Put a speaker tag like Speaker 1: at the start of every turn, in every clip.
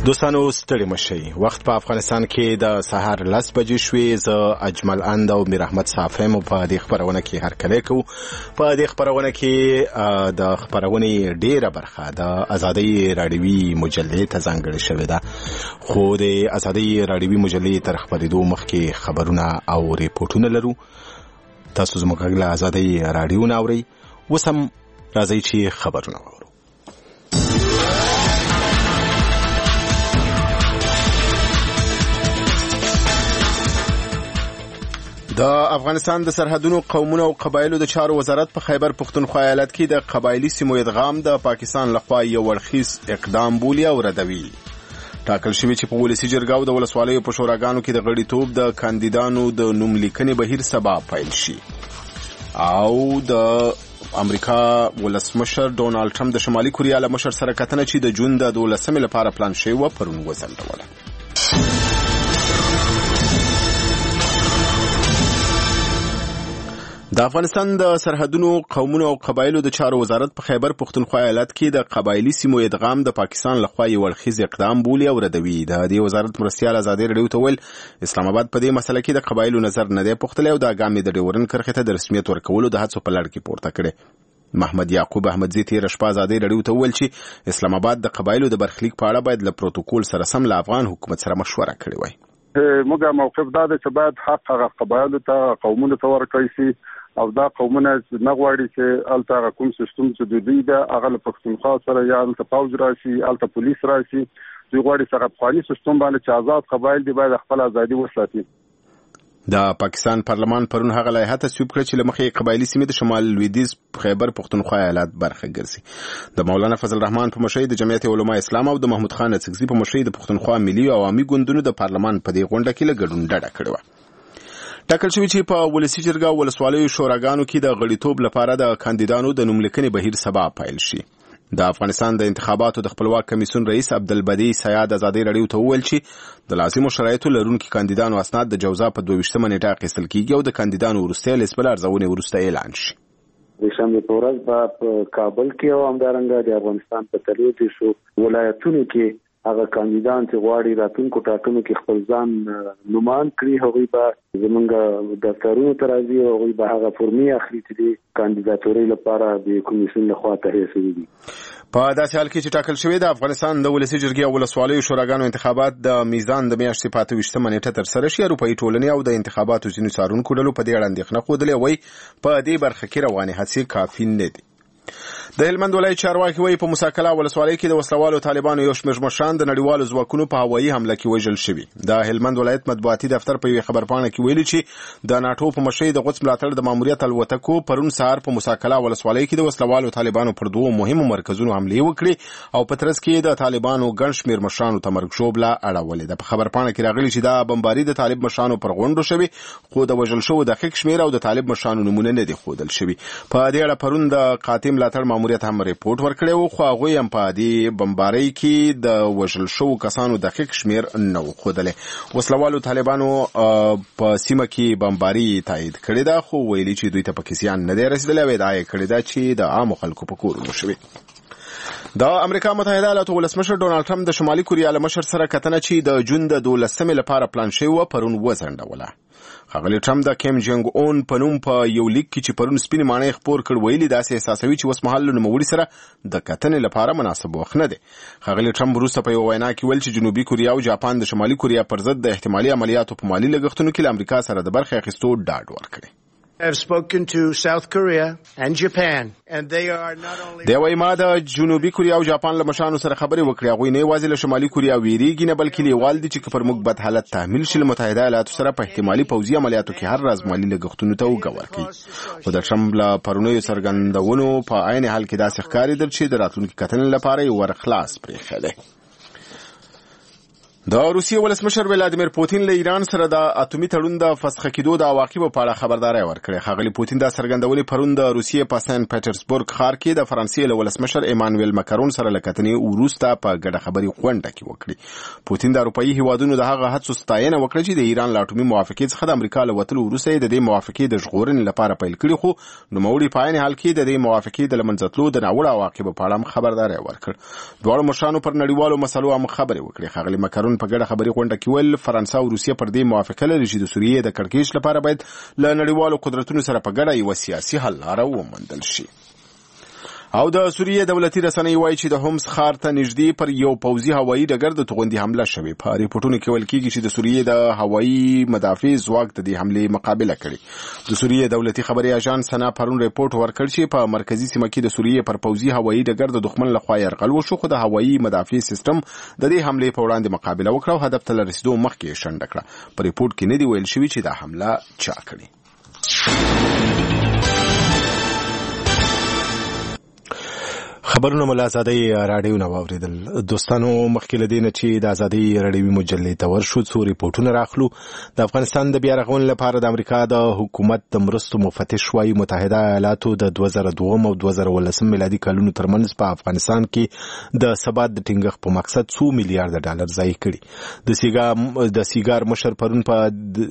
Speaker 1: دوستانو ستړي مشئ. وخت په افغانستان کې د سهار 10 بجې شوې. زه اجمل اند او میر احمد صافی مو په دې خبرونه کې هرکلی کوو. په دې خبرونه کې د خبرونې ډیره برخه د ازادي رادیوي مجلې ته ځانګړې شوې ده، خو د ازادي رادیوي مجلې تر خبرېدو مخکې خبرونه او ریپورتونه لرو. تاسو زموږ غږ له ازادي رادیو نه اورئ. اوس هم راځئ چې خبرونه واورو. د افغانستان د سرحدونو قومونو او قبایلو د چارو وزارت په خیبر پختونخوا ایالت کې د قبایلی سیمو ادغام د پاکستان لخوا یو ورخیز اقدام بولي او ردوي. ټاکل شوی چې په ولسی جرګه او د ولسوالیو په شوراګانو کې د غړیتوب د کاندیدانو د نوم لیکنې بهیر سبا پیل شي. او د امریکا ولسمشر ډونالد ټرمپ د شمالي کوریا له مشر سره کتنه چې د جون د 12 لپاره پلان شوی و پرون وځنډوله. د افغانستان د سرحدونو قومونو او قبایلو د چارو وزارت په خیبر پختونخوا ایالت کې د قبایلی سیمو ادغام د پاکستان لخوا یو ورخیز اقدام بولي او ردوي. د دې وزارت مرستیال ازادي رادیو ته ویل اسلام آباد په دې مسله کې د قبایلو نظر نه دی پوښتلی او د اګامې د ډیورن کرښې ته د رسمیت ورکولو د هڅو په لړ کې پورته کړي. محمد یعقوب احمدزی تیر شپه ازادي رادیو ته ویل چې اسلام آباد د قبایلو د برخلیک په اړه باید له پروتوکول سره سم له افغان حکومت سره مشوره کړې وای.
Speaker 2: موږ موقف دا دی چې باید حق هغه قبایلو ته قومونو ته ورکړی شي او دا قومونه نه غواړي چې الته کوم سیستم چې د دوی د هغه له پښتونخوا سره یا الته پوز راشي الته پولیس راشي، دوی غواړي چې افغاني سیستم باندې چې آزاد قبایل دی باید خپل ازادي وساتي.
Speaker 1: د پاکستان پارلمان پرون هغه لایحه تصویب کړه چې لمخې قبایلی سیمې د شمال لویدیځ خیبر پختونخوا ایالت برخه ګرځي. د مولانا فضل الرحمن په مشرۍ د جمعیت علماء اسلام او د محمود خان اڅکزي په مشرۍ د پختونخوا ملي او عوامي ګوندونو د پارلمان په دې غونډه کې له ګډون ډډه کړې وه. ټاکل شوی چې په ولسی جرګه او ولسوالیو شوراګانو کې د غړیتوب لپاره د کاندیدانو د نوم لیکنې بهیر سبا پیل شي. د افغانستان د انتخاباتو د خپلواک کمیسیون رئیس عبدالبدی سیاد ازادي رادیو ته وویل چې د لازمو شرایطو لرونکي کاندیدانو اسناد د جوزا په 22 نیټه اخیستل کیږي او د کاندیدانو وروستۍ لیست بل ارزونې وروسته اعلان شي.
Speaker 3: د شنبه په ورځ په کابل کې او همدارنګه د افغانستان په 30 ولایتونو کې هغه کاندیدان چې غواړي راتلونکو ټاکنو کې خپل ځان نومان کړي هغوی به زمونږ دفترونو ته راځي او هغوی به هغه فرمې اخلي چې د کاندیداتورۍ لپاره د کمیسیون لخوا تهیه شوي دي.
Speaker 1: په داسې حال کې چې ټاکل شوی د افغانستان د ولسی جرګې او ولسوالیو شوراګانو انتخابات د میزان د میاشتې په 28 نیټه ترسره شي، اروپایي ټولنې او د انتخاباتو ځینو څارونکو ډلو په دې اړه اندېښنه ښودلې وایي په دې برخه کې روانې هڅې کافي نه دي. د هلمند ولایت چارواکي وایي په موسی ولسوالۍ کې د وسلوالو طالبانو یو شمېر مشران د نړیوالو ځواکونو په هوایي حمله کې وژل شوي. د هلمند ولایت مطبوعاتي دفتر په یوې خبرپاڼه کې ویلي چې د ناټو په مشرۍ د قدس ملاتړ د ماموریت الوتکو پرون سهار په موسی ولسوالۍ کې د وسلوالو طالبانو پر دوو مهمو مرکزونو حملې وکړې او په ترڅ کې د طالبانو ګڼ شمېر مشرانو ته مرګ ژوبله اړولې ده. په خبرپاڼه کې راغلي چې دا بمباري د طالب مشرانو پر غونډو شوي، خو د وژل شوو دقیق شمېر او د طالب مشرانو نومونه نه دي ښودل شوي. په دې اړه پرون د قاطع ملاتړ ماموریت هم ریپورت ورکړی و، خو هغوی هم په دې بمبارۍ کې د وژل شوو کسانو دقیق شمېر نه و ښودلی. وسلوالو طالبانو په سیمه کې بمباري تایید کړې ده، خو ویلي چې دوی ته پکې زیان نه دی رسېدلی او ادعا یې کړې ده چې د عامو خلکو په کورونو شوي. د امریکا متحده ایالاتو ولسمشر ډونالد ټرمپ د شمالي کوریا له مشر سره کتنه چې د جون د 12 لپاره پلان شوی و پرون وځنډوله. ښاغلی ټرمپ د کیم جنګ اون په نوم په یو لیک کې چې پرون سپینې ماڼۍ خپور کړ ویلي داسې احساسوي چې اوس مهال له نوموړي سره د کتنې لپاره مناسب وخت نه دی. ښاغلی ټرمپ وروسته په یوه وینا کې ویل چې جنوبي کوریا او جاپان د شمالي کوریا پر ضد د احتمالي عملیاتو په مالي لګښتونو کې له امریکا سره د برخې اخیستو ډاډ ورکړی.
Speaker 4: I have spoken to South Korea and Japan and they are not only
Speaker 1: دی وايي ما د جنوبي کوریا او جاپان له مشرانو سره خبرې وکړې. هغوی نه یوازې له شمالي کوریا ویریږي نه بلکې لیوال دي چې پر موږ بد حالت تحمیل شي له متحده ایالاتو سره په احتمالي پوځي عملیاتو کې هر راز مالي لګښتونو ته اوږه ورکوي. خو د ټرمپ له پرونیو څرګندونو په عین حال کې داسې ښکارېدل چې د راتلونکي کتنې لپاره یې ور خلاص پرېښی دی. د روسیې ولسمشر ولادیمیر پوتین له ایران سره د اټومي تړون د فسخ کېدو د عواقبو په اړه خبرداري ورکړه. ښاغلي پوتین دا څرګندولې پرون د روسیې په سن پیټرزبورګ ښار کې د فرانسې له ولسمشر ایمانوئل ماکرون سره له کتنې وروسته په ګډه خبري غونډه کې وکړي. پوتین د اروپאי هیوادونو د هغه هڅو ستاینه وکړه چې د ایران له اټومي موافقې څخه د امریکا له وتلو وروسته د دې موافقې د ژغورنې لپاره پیل کړي، خو نوموړي په عین حال کې د دې موافقې د لمنځتلو د ناوړه عواقبو په اړه خبرداري ورکړه. دواړو مشرانو پر نړیوالو مسلو هم خبرې وکړې. ښاغلي ماکرون په ګډه خبري غونډه کې ویل فرانسه او روسیه پر دې موافقه لري چې د سوریې د کړکېچ لپاره باید له نړیوالو قدرتونو سره په ګډه یو سیاسي حل لاره وموندل شي. او د سوریې دولتي رسنۍ وایي چې د هومس ښار ته نږدې پر یو پوځي هوایي ډګر د توغندي حمله شوې. په ریپورتونو کې ویل کېږي چې د سوریې د هوایي مدافع ځواک د دې حملې مقابله کړې. د سوریې دولتي خبري اژانس سنا پرون ریپورت ورکړ چې په مرکزی سیمه کې د سوریې پر پوځي هوایي ډګر د دښمن لخوا یرغل وشو، خو د هوایي مدافع سیستم د دې حملې په وړاندې مقابله وکړه او هدف ته رسیدو مخکې شنډه کړه. په ریپورت کې نه دی ویل شوی چې دا حمله چا کړې. خبرونه مل ازادي رادیو نو اوریدل. دوستانو مخکې لدینه چې د ازادي رادیوي مجلې ته ورشو څو ریپورتونه راخلو. د افغانستان د بیا رغونې لپاره د امریکا د حکومت د مرستو مفتش وايي متحده ایالاتو د 2002 او 2013 میلادي کلونو ترمنځ په افغانستان کې د ثبات د ټینګښت په مقصد 2 میلیارډ ډالر ضایع کړي. د سیګار مشر پرون په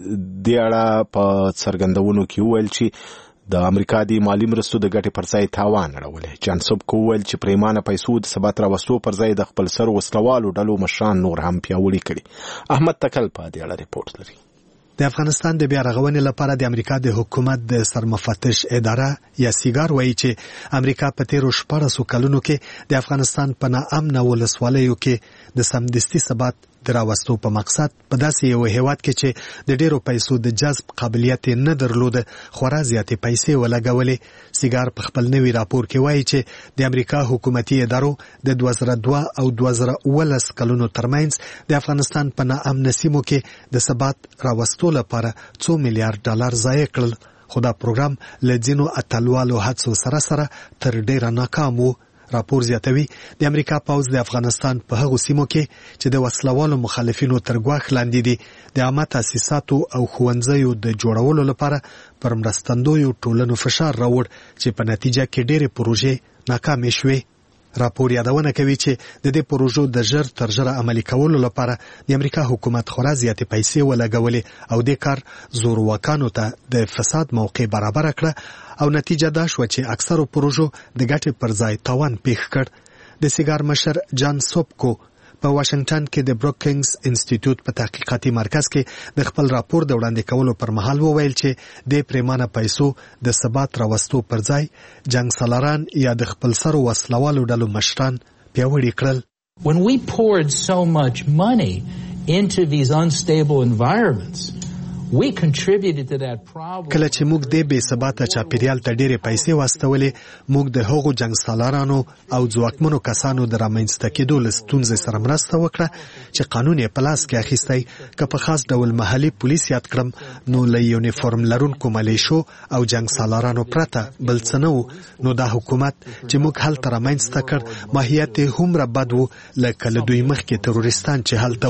Speaker 1: دې اړه په څرګندونو کې ویل چې د امریکا د مالی مرستو د ګټې پر ځای تاوان اړولې. جانسوب کوول چې پریمانه پیسو د ثبات راوستو پر ځای د خپل سر وسلوالو ډلو مشران نور هم پیاوړي کړي. احمد تکل په دې اړه ریپورت لري.
Speaker 5: د افغانستان د بیا رغونې لپاره د امریکا د حکومت د سرمفتش اداره یا سیګار وایي چې امریکا په تیرو 14 کلونو کې د افغانستان په ناامن ولسوالیو کې د سمدستي ثبات دراوستو په مقصد په داسې یو هیواد کې چې د ډیرو پیسو د جذب قابلیت نه درلود خورا زیاتې پیسې ولګولې. سیګار په خپل نوي راپور کې وایي چې د امریکا حکومتي ادارو د 2002 او 2013 کلونو ترمنځ د افغانستان په ناامن سیمو کې د ثبات راوستو لپاره 2 میلیارډ ډالر ضایع کړل، خو دا پروګرام له ځینو اتلوالو هڅو سره تر ډیره ناکام و. راپور زیاتوي د امریکا پوځ د افغانستان په هغو سیمو کې چې د وسلوالو مخالفینو تر ګواښ لاندې دي د عامه تاسیساتو او ښوونځیو د جوړولو لپاره پر مرستندویو ټولنو فشار راوړ چې په نتیجه کې ډېرې پروژې ناکامې شوې. راپور یادونه کوي چې د دې پروژو د ژر تر ژره عملي کولو لپاره د امریکا حکومت خورا زیاتې پیسې ولګولې او د کار زورواکانو ته د فساد موقع برابر کړه او نتیجه دا شو چې اکثرو پروژو د ګټې پر ځای تاوان پیښ کړ. د سیګار مشر جان سوبکو په واشنگټن کې د بروکینګز انسټیټیوټ په تحقیقاتي مرکز کې د خپل راپور د وړاندې کولو پر مهال وویل چې د پریمانه پیسو د ثبات راوستو پر ځای جنگ سالاران یا د خپل سر وسلوالو ډلو مشران پیاوړي کړل.
Speaker 6: When we poured so much money into these unstable environments, we contributed to that problem.
Speaker 5: کله چې موږ د بې ثباته چاپیریال ته ډېرې پیسې واستولې، موږ د هغو جنګ سالارانو او ځواکمنو کسانو د رامنځته کېدو له ستونزې سره مرسته وکړه چې قانون یې په لاس کې اخیستی. که په خاص ډول محلي پولیس یاد کړم نو له یونیفورم لرونکو ملیشو او جنګ سالارانو پرته بل څه نه و. نو دا حکومت چې موږ هلته رامنځته کړ ماهیت یې هومره بد و لکه له دوی مخکې تروریستان چې هلته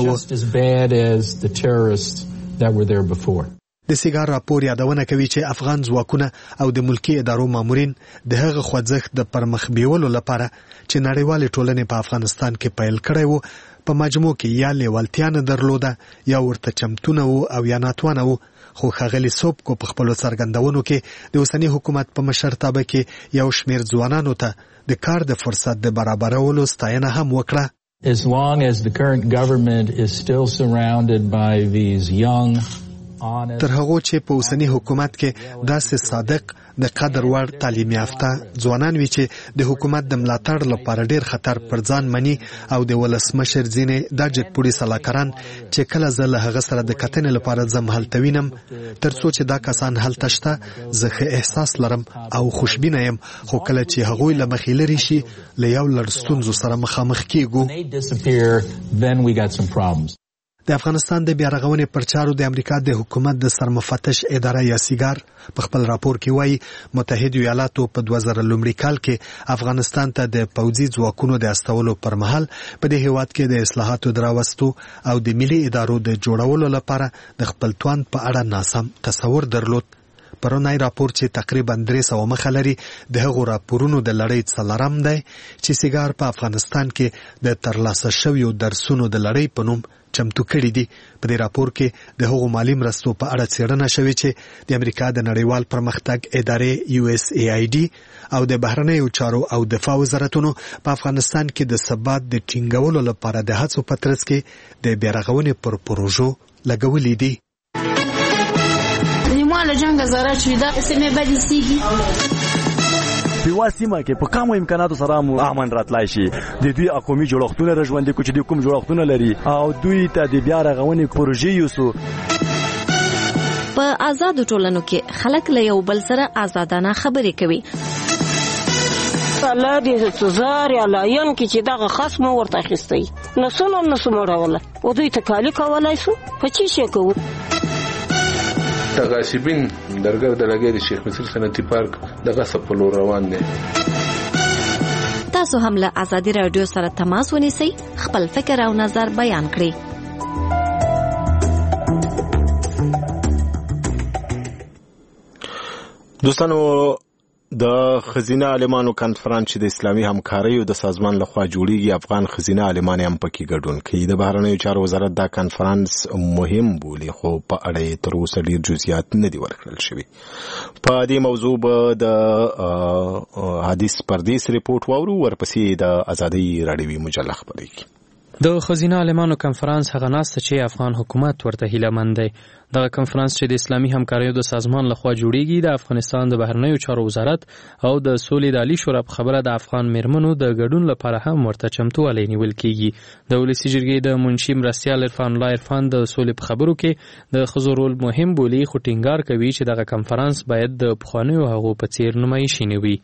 Speaker 5: و. د سیګار راپور یادونه کوي چې افغان ځواکونه او د ملکی ادارو مامورین د هغه خوځښت د پرمخ بیولو لپاره چې نړیوالې ټولنې په افغانستان کې پیل کړی وو په مجموع کې یا لیوالتیا نه درلوده یا ورته چمتونه وو او یا ناتوانه وو. خو ښاغلي سوبکو په خپلو څرګندونو کې د اوسني حکومت په مشرتابه کې یو شمېر ځوانانو ته د کار د فرصت د برابرولو ستاینه هم وکړه.
Speaker 6: As long as the current government is still surrounded by these young, honest...
Speaker 5: تر هغو چې په اوسني حکومت کې داسې صادق د قدر وړ تعلیم یافته ځوانان وي چې د حکومت د ملاتړ لپاره ډیر خطر پر ځان مني او د ولسمشر ځینې دا جګپوړي سلاکاران چې کله زه له هغه سره د کتنې لپاره ځم هلته وینم تر څو چې دا کسان هلته شته زه ښه احساس لرم او خوشبینه یم، خو کله چې هغوی له مخې لرې شي له یو لړ ستونزو سره مخامخ کیږو. د افغانستان د بیا رغونې پر چارو د امریکا د حکومت د سرمفتش اداره یا سیګار په خپل راپور کې وایي متحده ایالاتو په 2000 لومړي کال کې افغانستان ته د پوځي ځواکونو د استولو پر مهال په دې هیواد کې د اصلاحاتو دراوستو او د ملي ادارو د جوړولو لپاره د خپل توان په اړه ناسم تصور درلود. پرونی راپور چې تقریبا 300 مخه لري د هغو راپورونو د لړۍ څلورم دی چې سیګار په افغانستان کې د ترلاسه شویو درسونو د لړۍ په نوم چمتو کړي دي. په دې راپور کې د هغو مالي مرستو په اړه څېړنه شوې چې د امریکا د نړیوال پرمختګ ادارې USAID او د بهرنیو چارو او دفاع وزارتونو په افغانستان کې د ثبات د ټینګولو لپاره د هڅو په ترڅ کې د بیا رغونې پر پروژو لګولې دي.
Speaker 7: له جنگ زاره چې دا سیمه بدی سیږي
Speaker 8: په واسمه کې په کومو امکاناتو سره امن راتلای شي د دوی اقومي جوړښتونه رژوندې کوچ دي کوم جوړښتونه لري او دوی ته د بیا رغونې پروژې یوسو.
Speaker 9: په آزاد ټولنو کې خلک له یو بل سره آزادانه خبرې کوي.
Speaker 10: الله دې زار یا لاین کې چې دغه خصم ورته اخیستي نسونه نسموړوله او دوی ته کالی کولای شو په چی شي کوو.
Speaker 11: تغاسبین درګر د لګي د شیخ مصر صنعتي پارک دغه سپلو روان دي.
Speaker 9: تاسو هم له ازادي رادیو سره تماس ونیسئ، خپل فکر او نظر بیان کړئ.
Speaker 1: دوستانو د خزینه عالمانو کانفرنس چې د اسلامي همکاریو د سازمان لخوا جوړیږي افغان خزینه عالمان هم پکې ګډون کوي. د بهرنیو چارو وزارت دا کانفرنس مهم بولي خو په اړه تر اوسه ډیر جزئیات نه دي ورکړل شوي. په دې موضوع به د حدیث پردیس ریپورت واورو، ورپسې د ازادي راډیوي مجله خبرېږي.
Speaker 12: د خزینه عالمانو کانفرنس هغه ناسته چې افغان حکومت ورته هیلهمند دی. دغه کانفرنس چې د اسلامي همکاریو د سازمان لخوا جوړیږي د افغانستان د بهرنیو چارو وزارت او د سولې د عالی شورا په خبره د افغان میرمنو د ګډون لپاره هم ورته چمتووالی نیول کیږي. د ولسي جرګې د منشي مرستیال عرفان الله عرفان د سولې په خبرو کې د ښځو رول مهم بولي، خو ټینګار کوي چې دغه کانفرنس باید د پخوانیو هغو په څیر نمایشي نه وي.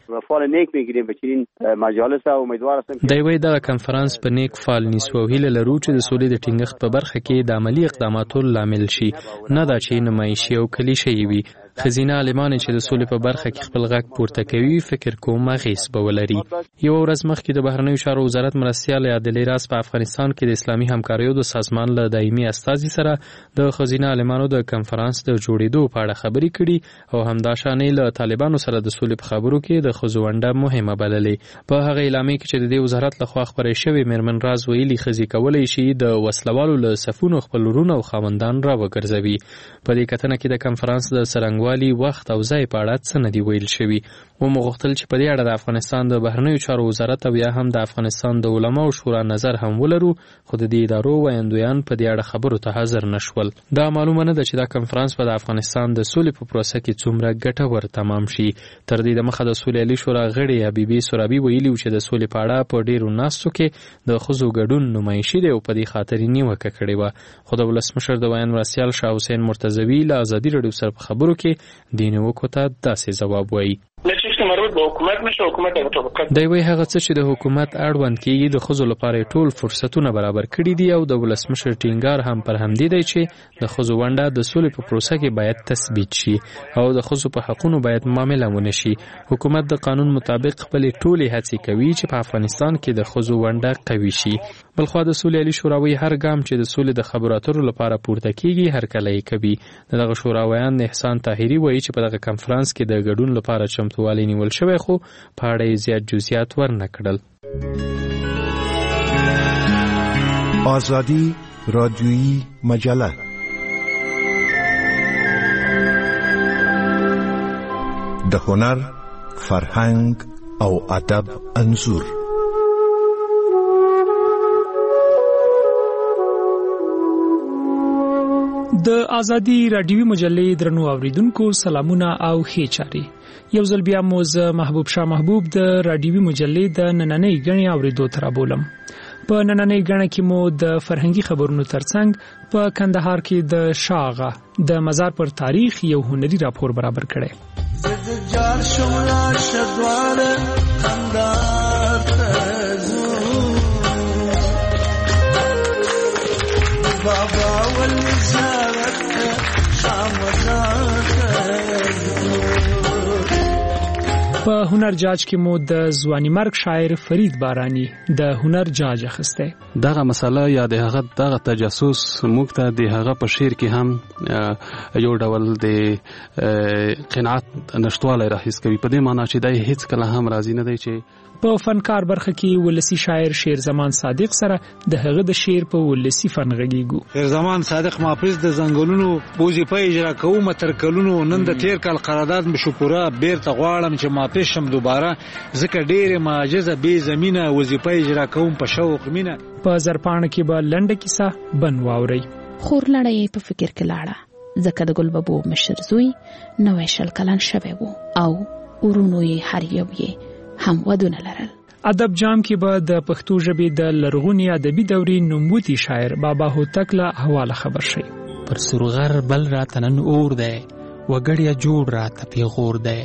Speaker 12: دی وایي دغه کانفرنس په نیک فال نیسو او هیله لرو چې د سولې د ټینګښت په برخه کې د عملي اقداماتو لامل شي، نه دا چې نمایشي او کلیشه‌ای وي. خزینه عالمان چې د سولې په برخه کې خپل غږ پورته کوي فکر کوم اغیز به ولري. یو ورځ مخکې د بهرنیو چارو وزارت مرستیال عادل راز په افغانستان کې د اسلامي همکاریو د سازمان له دایمي استازي سره د خزینه عالمانو د کانفرنس د جوړېدو په اړه خبرې کړي او همداشانې له طالبانو سره د سولې په خبرو کې د ښځو ونډه مهمه بللې. په هغه اعلامیه کې چې د دې وزارت لخوا خپرې شوې میرمن راز ویلي ښځې کولی شي د وسلوالو له صفونو خپل ورونه او خاوندان راوګرځوي. په دې کتنه کې د کانفرنس د څرنګوالي وخت او ځای په اړه څه نه دي ویل شوي. ومغوښتل چې په دې اړه د افغانستان د بهرنیو چارو وزارت او یا هم د افغانستان د علماو شورا نظر هم ولرو، خو د دې ادارو ویاندویان په دې اړه خبرو ته حاضر نشول. دا معلومه نه ده چې دا کانفرنس په د افغانستان د سولې په پروسه کې څومره ګټور تمام شي. تر دې دمخه د سولې عالی شورا غړي حبیبي سورابي ویلي چې د سولې په اړه په ډیرو ناستو کې د ښځو ګډون نمایشي دی او په دې خاطر نیوکه کړې وه. خو د ولسمشر د بیان مرستیال شاه حسین مرتضوي له ازادي راډیو سره په خبرو کې د نیوکو ته داسې ځواب وایي. دی وایي هغه څه چې د حکومت اړوند کېږي د ښځو لپاره ټول فرصتونه برابر کړي دي او د ولسمشر ټینګار هم پر همدې دی چې د ښځو ونډه د سولې په پروسه کې باید تثبیت شي او د ښځو په حقونو باید معامله ونه شي. حکومت د قانون مطابق خپلې ټولې هڅې کوي چې په افغانستان کې د ښځو ونډه قوي شي. بلخوا د سولې عالی شوراوي هر ګام چې د سولې د خبرو اترو لپاره پورته کیږي هر کله یې کوي. دغه شوراویان احسان طاهري وایي چې په دغه کانفرنس کې د ګډون لپاره چمتووالی نیول شوی خو په اړه یې زیات جزئیات ورنه کړل.
Speaker 13: ازادي رادیویی مجله د هنر، فرهنګ او ادب انځور.
Speaker 14: د ازادي راډیوي مجلې درنو اوریدونکو سلامونه او ښې چارې. یو ځل بیا مو زه محبوب شاه محبوب د راډیوي مجلې د نننۍ غڼې اوریدو ته رابولم. په نننۍ غڼه کې مو د فرهنګي خبرونو ترڅنګ په کندهار کې د شاغه د مزار پر تاریخ یو هنري راپور برابر کړی.
Speaker 15: بابا
Speaker 14: په هنر جاج کې مو د ځواني مرګ شاعر فرید بارانی د هنر جاج اخسته.
Speaker 15: دغه مسله یا دغه تجسس موږ ته د هغه په شعر کې هم یو ډول د قناعت نشټوالی راحیس کوي، په دې معنی چې دی هیڅ کله هم راضي نه دی چې
Speaker 14: په فنکار برخه کې ولسی شاعر شیر زمان صادق سره د هغه د شعر په ولسی فن غږیږو.
Speaker 16: شیر زمان صادق محافظ د زنګلونو وظیفه اجرا کوم تر کلونو نن د تیر کال قرارداد مشپوره بیرته غواړم چې محافظ شم دوباره ځکه ډېر معجزه به زمينه وظیفه اجرا کوم په شوق مینه.
Speaker 14: په زرپان کې به لنډه کیسه بن واوري.
Speaker 17: خور لړۍ په فکر کې لاړه ځکه د ګلبابو مشر زوی نوې شل کلن شوی وو او ورونو یې هر یو یې هم ودونه لرل.
Speaker 14: ادب جام کې به د پښتو ژبې د لرغونی ادبي دورې نوموتی شاعر بابا هوتک له حواله خبر شي.
Speaker 18: پر سرغر بل را تنن اور ده وګړیا جوړ را ته پیغور ده،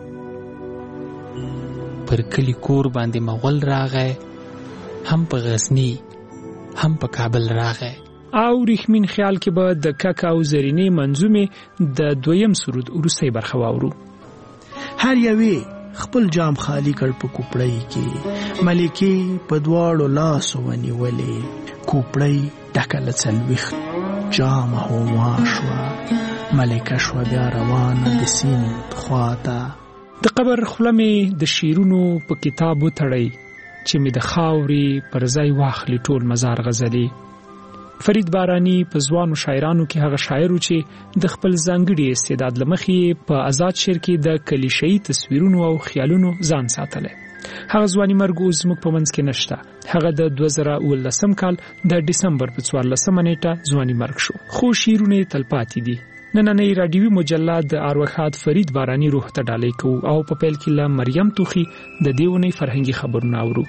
Speaker 18: پر کلی کور باندې مغول راغی هم په غزنی هم په کابل راغی.
Speaker 14: او رحمین خیال کې به د کاکاو زرینې منظومه د دویم سرود ورسته برخه واورو.
Speaker 19: هر یوې خپل جام خالی کړ په کوپړی کې، ملکی په دواړو لاسو ونیولې، کوپړی ډکه له څلوېښت جامه هوما شوه، ملکه شوه بیا روانه د سیند خواته.
Speaker 14: د قبر خوله مې د شیرونو په کتاب وتړی چې مې د خاورې پر ځای واخلي ټول مزار غزلي. فرید بارانی په ځوانو شاعرانو کې هغه شاعر و چې د خپل ځانګړي استعداد لمخې په آزاد شعر کې د کلیشه‌ای تصویرونو او خیالونو ځان ساتلی. هغه ځواني مرګ اوس زموږ په منځ کې نشته. هغه د 2019 کال د ډسمبر په 14 نیټه ځواني مرګ شو، خو شعرونه تلپاتې دي. نننۍ راډیوي مجله د اروخات فرید بارانی روح ته ډالۍ کوو او په پیل کې له مریم توخي د دیونی فرهنګي خبرونه اورو.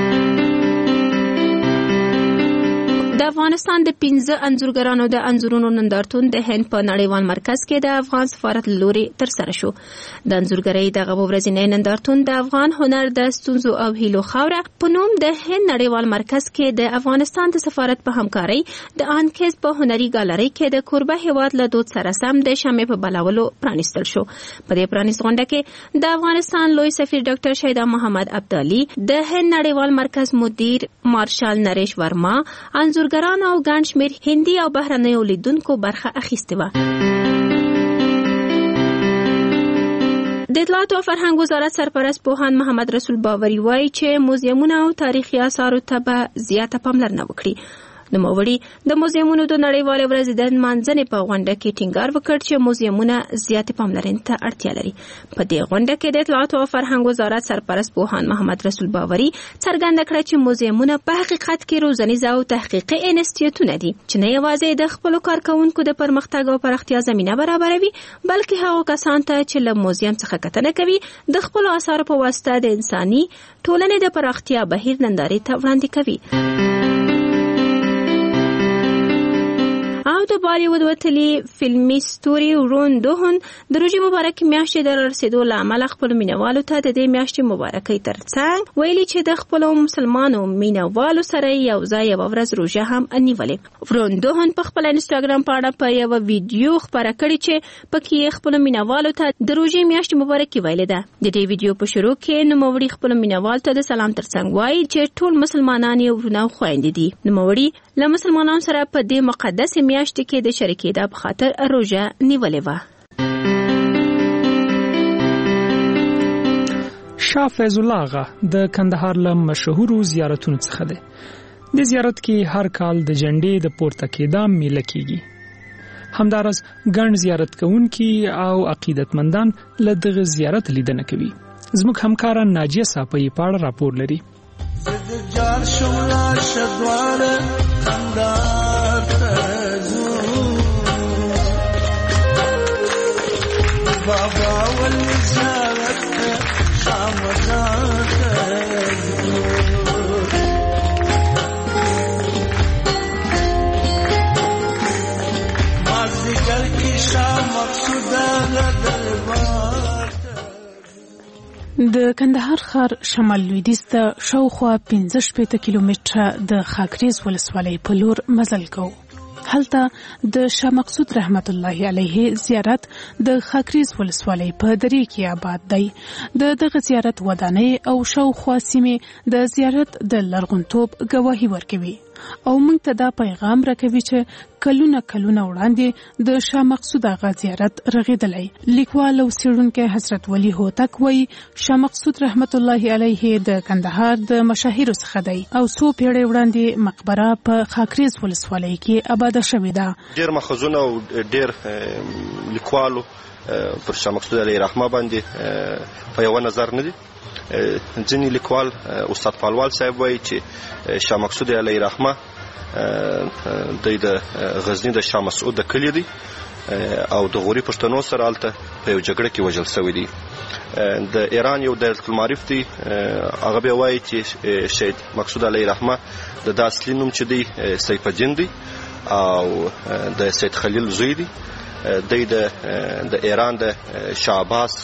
Speaker 9: د افغانستان د 15 انځورګرانو د انځورونو نندارتون د هند په نړیوال مرکز کې د افغان سفارت لوري تر سره شو. د انځورګرۍ دغه ورځنی نندارتون د افغان هنر د ستونزو او هیلو خاوره په نوم د هند نړیوال مرکز کې د افغانستان د سفارت په همکارۍ د انکیز په هنري ګالري کې د کوربه هیواد له دود سره سم د شمع په بلاولو پرانیستل شو. په دې پرانیست غونډه کې د افغانستان لوی سفیر ډاکټر شیدا محمد عبدالي، د هند نړیوال مرکز مدیر مارشال نریش ورما، انځورګران او ګڼ شمېر هندي او بهرنیو لیدونکو برخه اخیستې وه. د اطلاعات او فرهنګ وزارت سرپرست پوهاند محمد رسول باوري وایي چې موزیمونه او تاریخي آثارو ته به زیاته پاملرنه وکړي. نوموړي د موزیمونو د نړیوالې ورځې د نمانځنې په غونډه کې ټینګار وکړ چې موزیمونه زیاتې پاملرنې ته اړتیا لري. په دې غونډه کې د اطلاعات او فرهنګ وزارت سرپرست پوهاند محمد رسول باوري څرګنده کړه چې موزیمونه په حقیقت کې روزنیز او تحقیقي انسټیټیوټونه دي چې نه یوازې د خپلو کارکونکو د پرمختګ او پراختیا زمینه برابروي، بلکې هغو کسانو ته چې له موزیم څخه کتنه کوي د خپلو آثارو په واسطه د انساني ټولنې د پراختیا بهیر نندارې ته وړاندې کوي. او د بالیوود وتلی فلمي ستوري ورون دوهن د روژې مبارکې میاشتې د رسېدو له امله خپلو مینوالو ته د دې میاشتې مبارکۍ ترڅنګ ویلي چې د خپلو مسلمانو مینوالو سره یو ځای یوه ورځ روژه هم نیولې. ورون دوهن په خپل انسټاګرام پاڼه په یوه ویډیو خپره کړې چې پکې یې خپلو مینوالو ته د روژې میاشتې مبارکي ویلې ده. د دې ویډیو په شروع کې نوموړي خپلو مینوالو ته د سلام ترڅنګ وایي چې ټول مسلمانان یې ورونه او خویندې دي. نوموړي له مسلمانانو سره په دې مقدسې میاشتې کې د شریکېدا په خاطر روژه نیولې وه.
Speaker 14: شاه فیض الله آغا د کندهار له مشهورو زیارتونو څخه دی. د زیارت کې هر کال د جنډې د پورته کېدا میله کېږي. همداراز ګڼ زیارت کوونکي او عقیدتمندان له دغه زیارت لیدنه کوي. زموږ همکاره ناجیه صافی په اړه راپور لري.
Speaker 20: جار شولا شدوار کندهار تزو بابا ول زیارت شامدان تزو مازدیگر کی شام مقصوده لدلبار.
Speaker 17: د کندهار ښار شمال لویدیځ ته شاوخوا 15 کیلومتره د خاکریز ولسوالۍ په لور مزل کوو.
Speaker 21: هلته د شاه مقصود رحمت الله علیه زیارت د خاکریز ولسوالۍ په درې کې آباد دی. دغه زیارت ودانۍ او شاوخوا سیمې د زیارت د لرغونتوب ګواهي ورکوي او موږ ته دا پیغام راکوي چې کلونه وړاندې د شاه مقصود آغا زیارت رغیدلی. لیکوال او څېړونکی حضرت ولی هوتک وایي شاه مقصود رحمت الله علیه د کندهار د مشاهیرو څخه دی او څو پیړۍ وړاندې مقبره په خاکریز ولسوالۍ کې آباده شوې ده.
Speaker 22: ډېر مخزونه او ډېر لیکوالو پر شاه مقصود علیه رحمه باندې په یوه نظر نه دي. ځینې لیکوال استاد پالوال صاحب وایي چې شاه مقصود علیه رحمه د غزنی د شاه مسعود د کلی دی او د غوري پښتنو سره هلته په یو جګړه کې وژل شوی دی. د ایران یو دایرة المعارف دی، هغه بیا وایي چې شهید مقصود علیه رحمه د اصلي نوم چې دی سیف الدین دی او د سید خلیل زوی دی. دی د ایران د شاه عباس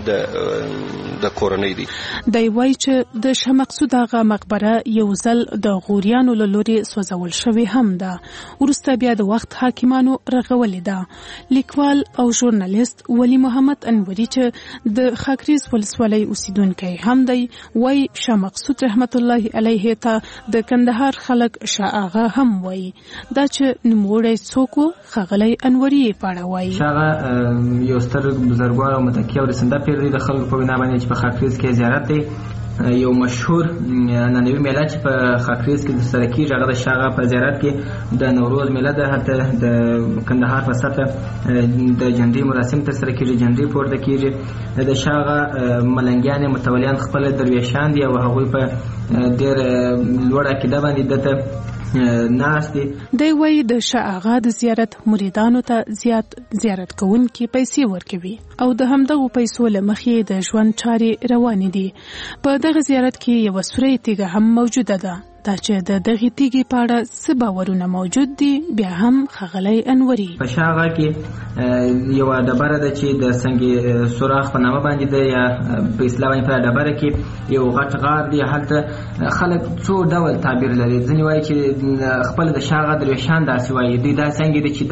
Speaker 22: د کورنۍ دی.
Speaker 21: دی وایي چې د شاه مقصود آغا مقبره یو ځل د غوریانو له لوري سوځول شوې هم ده، وروسته بیا د وخت حاکمانو رغولې ده. لیکوال او ژورنالیست ولی محمد انوري چې د خاکریز ولسوالۍ اوسیدونکی هم دی وایي شاه مقصود رحمت الله علیه ته د کندهار خلک شاه آغا هم وایي. دا چې نوموړی څوک و ښاغلی انوري یې په اړه وایي.
Speaker 23: شاه آغا یو ستر بزرګوار او متقي او رسنده پیر دی د خلکو په وینا باندې چې په خاکریز کې زیارت دی. یو مشهور ننوي میله چې په خاکریز کې ترسره کېږي هغه د شاه آغا په زیارت کې د نوروز میله ده. هلته د کندهار په سطحه د جنډې مراسم ترسره کېږي، جنډې پورته کېږي. د شاه آغا ملنګیان متولیان خپل درویشان دي او هغوی په ډېر لوړ عقیده باندې دته ناست دي.
Speaker 21: دی وایي د شاه آغا د زیارت مریدانو ته زیات زیارت کوونکي پیسې ورکوي او د همدغو پیسو له مخې د ژوند چارې روانې دي. په دغه زیارت کې یوه سوری تیږه هم موجوده ده. دا چې د دغې تیږې په اړه څه باورونه موجود دي بیا هم ښاغلی انوري.
Speaker 23: په شاه آغا کې یوه ډبره ده چې د سنگ سوراخ په نامه باندې ده، یا په اصطلاح باندې په ډبره کې یو غټ غار دی. هلته خلک څو ډول تعبیر لري. ځینې وایي چې خپل د شاه آغا درویشان داسې وایي، دوی دا څنګه دي چې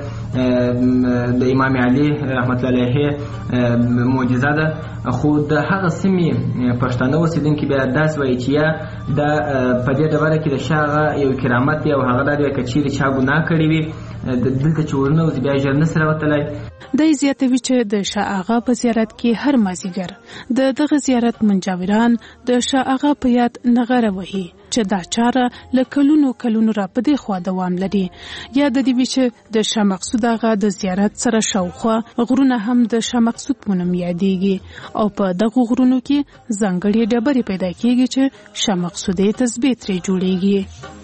Speaker 23: دا د امام علي رحمت الله علیه معجزه ده. خو د هغه سیمې پښتانه اوسېدونکي بیا داسې وایي چې یا دا په دې ډبره کې د شاه آغا یو کرامت دی او هغه دا دی که چیرې چا ګناه کړې وي دلته چې ورنوځي بیا ژر نه سره وتلی.
Speaker 21: دی زیاتوي چې د شاه آغا په زیارت کې هر مازیګر د دغه زیارت منجاوران د شاه آغا په یاد نغاره وهي چې دا چاره له کلونو را په دې خوا دوام لري. یا د دې وی چې د شاه مقصود آغا د زیارت سره شاوخوا غرونه هم د شاه مقصود په نوم یادېږي او په دغه غرونو کې ځانګړې ډبرې پیدا کېږي چې شاه مقصودي تسبیح ترې جوړېږي.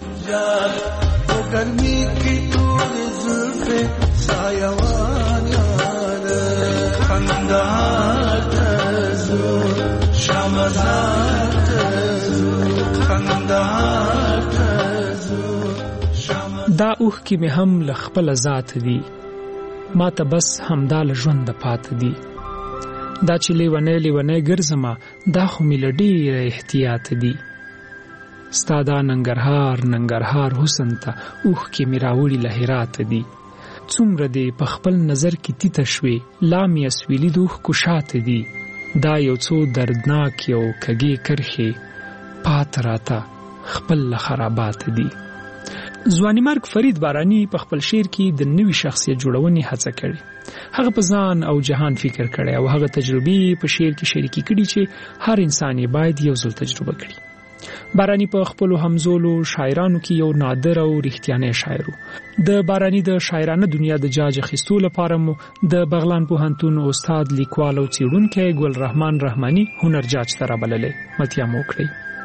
Speaker 14: دا اوښکې مې هم له خپله ذات دي، ما ته بس همدا له ژونده پاته دي. دا چې لیونی ګرځمه دا خو مې له ډېره احتیاط دي. ستا دا ننګرهار حسن ته اوښکې مې راوړي له هراته دي. څومره دې په خپل نظر کې تیته شوې لا مې اسویلي د اوښکو شاته دي. دا یو څو دردناک یو کږې کرښې پاته راته خپل له خراباته دي. ځوانیمرګ فرید باراني په خپل شعر کې د نوي شخصیت جوړونې هڅه کړې. هغه په ځان او جهان فکر کړی او هغه تجربې په شعر کې شریکې کړي چې هر انسان یې باید یو ځل تجربه کړي. باراني په خپلو همزولو شاعرانو کې یو نادر او رښتیانی شاعر و. د باراني د شاعرانه دنیا د جاج اخیستو لپاره مو د بغلان پوهنتون استاد لیکوال او څېړونکی ګل رحمان رحماني هنر جاج ته رابللی. متیا مو وکړئ.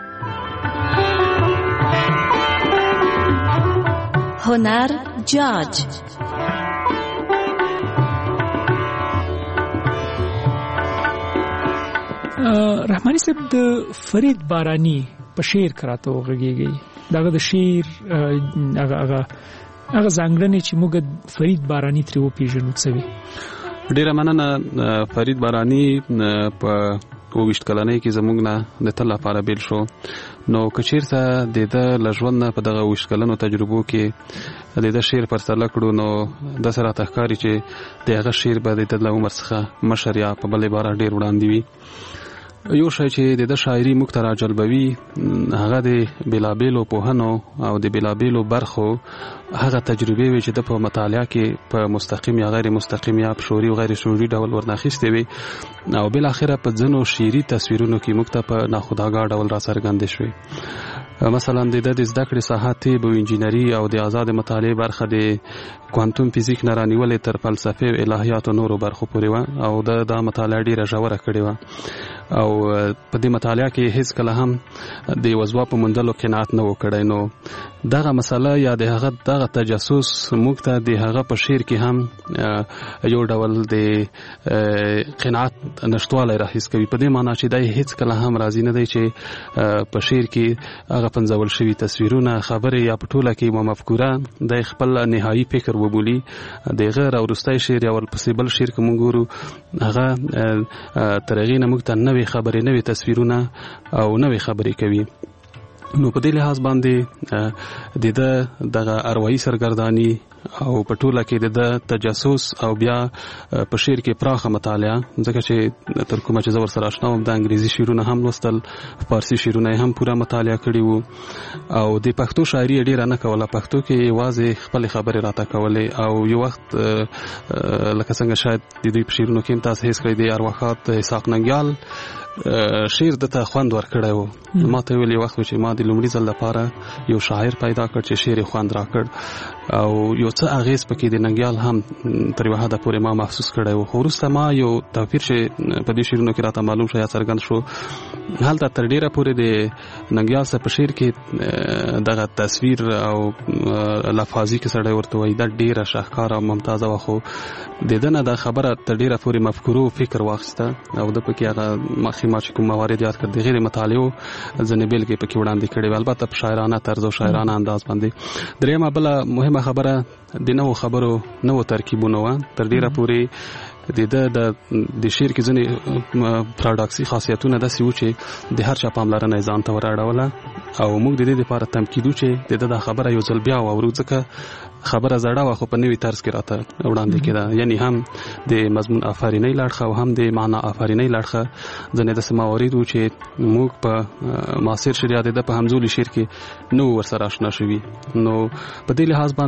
Speaker 9: هنر جاج.
Speaker 14: رحماني صاحب د فرید باراني په شعر کراته وغږیږي. دغه د شعر هغه ځانګړنې چې موږ فرید باراني ترې وپېژنو څه وي؟
Speaker 15: ډېره مننه. فرید باراني په 22 کلنۍ کې زموږ نه د تل لپاره بیل شو. نو کچیرته د لژوند په دغه وشکلنو تجربو کې د شعر پر سر کړو نو د سره تخکاری چې د هغه شعر به د عمر څخه مشر یا په بل عبارت ډیر وړاندې وي. یو شی چې د شاعري موږ ته راجلبوي هغه د بېلابېلو پوهنو او د بېلابېلو برخو هغه تجربې وي چې د په مطالعه کې په مستقیم یا غیر مستقیم یا په شعوري او غیر شعوري ډول ورناخیستې وي او بالاخره په ځینو شعري تصویرونو کې موږ ته په ناخودآګاه ډول راڅرګندې شوې. مثلا د زده کړې ساحه طب او انجینري او د آزاد مطالعې برخه د کوانتوم فزیک نه رانیولې تر فلسفه او الهیات او نورو برخو پورې وه او دا مطالعه ډیره ژوره کړې وه او په دې مطالعه کې هیڅ کله هم د یوه ځواب په موندلو قناعت نه و کړی. نو دغه مسله یا د هغه دغه تجسس موږ ته د هغه په شعر کې هم یو ډول د قناعت نشتوالی راحیس کوي په دې معنا چې دی هیڅ کله هم راضي نه دی چې په شعر کې هغه پنځول شوي تصویرونه خبرې یا په ټوله کې یوه مفکوره د خپل نهایي فکر وبولي. د هغه راوروستی شعر یا ورپسې بل شعر که موږ ګورو هغه تر هغې نه موږ ته نوې خبرې نوې تصویرونه او نوې خبرې کوي. نو په دې لحاظ باندې د ده دغه اروايي سرګرداني او په ټوله کې د تجسس او بیا په شعر کې پراخه مطالعه ځکه چې تر کومه چې زه ورسره اشنا وم د انګریزي شعرونه هم لوستل فارسي شعرونه هم پوره مطالعه کړي وو او د پښتو شاعري ډیره نه کوله. پښتو کې یوازې خپلې خبرې راته کولې او یو وخت لکه څنګه شاید د دوی په شعرونو کې هم تاسو هېڅ کړی د ارواښاد اسحاق ننګیال شعر دته خوند ورکړی و. ما ته ویل یو وخت چې ما د لومړي ځل لپاره یو شاعر پیدا کړ چې شعر خوند راکړ او یو څه اغیز پکې د ننګیال هم تر یوه حده پورې ما محسوس کړی و. خو وروسته ما یو توپیر چې په دې شعرونو کې راته معلوم شو یا څرګند شو هلته تر ډیره پورې د ننګیال سره په شعر کې دغه تصویر او لفاظي کې سړی ورته وایي دا ډیره شاهکاره او ممتازه وه خو د ده نه دا خبره تر ډیره پورې مفکورو فکر واخیسته او ده پکې هغه ما چې کوم موارد یاد کړ د غیر مطالعو ځنې بیلګې پکې وړاندې کړې وې البته په شاعرانه طرز او شاعرانه انداز باندې. درېیمه بله مهمه خبره د نوو خبرو نوو ترکیبونو وه. تر ډیره پورې د شعر کې ځینې پراډاکسي خاصیتونه داسې وو چې د هر چا پاملرنه یې ځان ته وراړوله او موږ د دې دپاره تمکید وو چې د ده دا خبره یو ځل بیا واورو ځکه خبره زړه وه خو په نوي طرز کې راته وړاندې کېده یعنی هم د مضمون آفرینۍ لړخه او هم د معنا آفرینۍ لړخه ځینې داسې موارد وو چې موږ په معاصر شعر یا د ده په همزولي شعر کې نه ورسره اشنا شوي. نو په دې لحاظ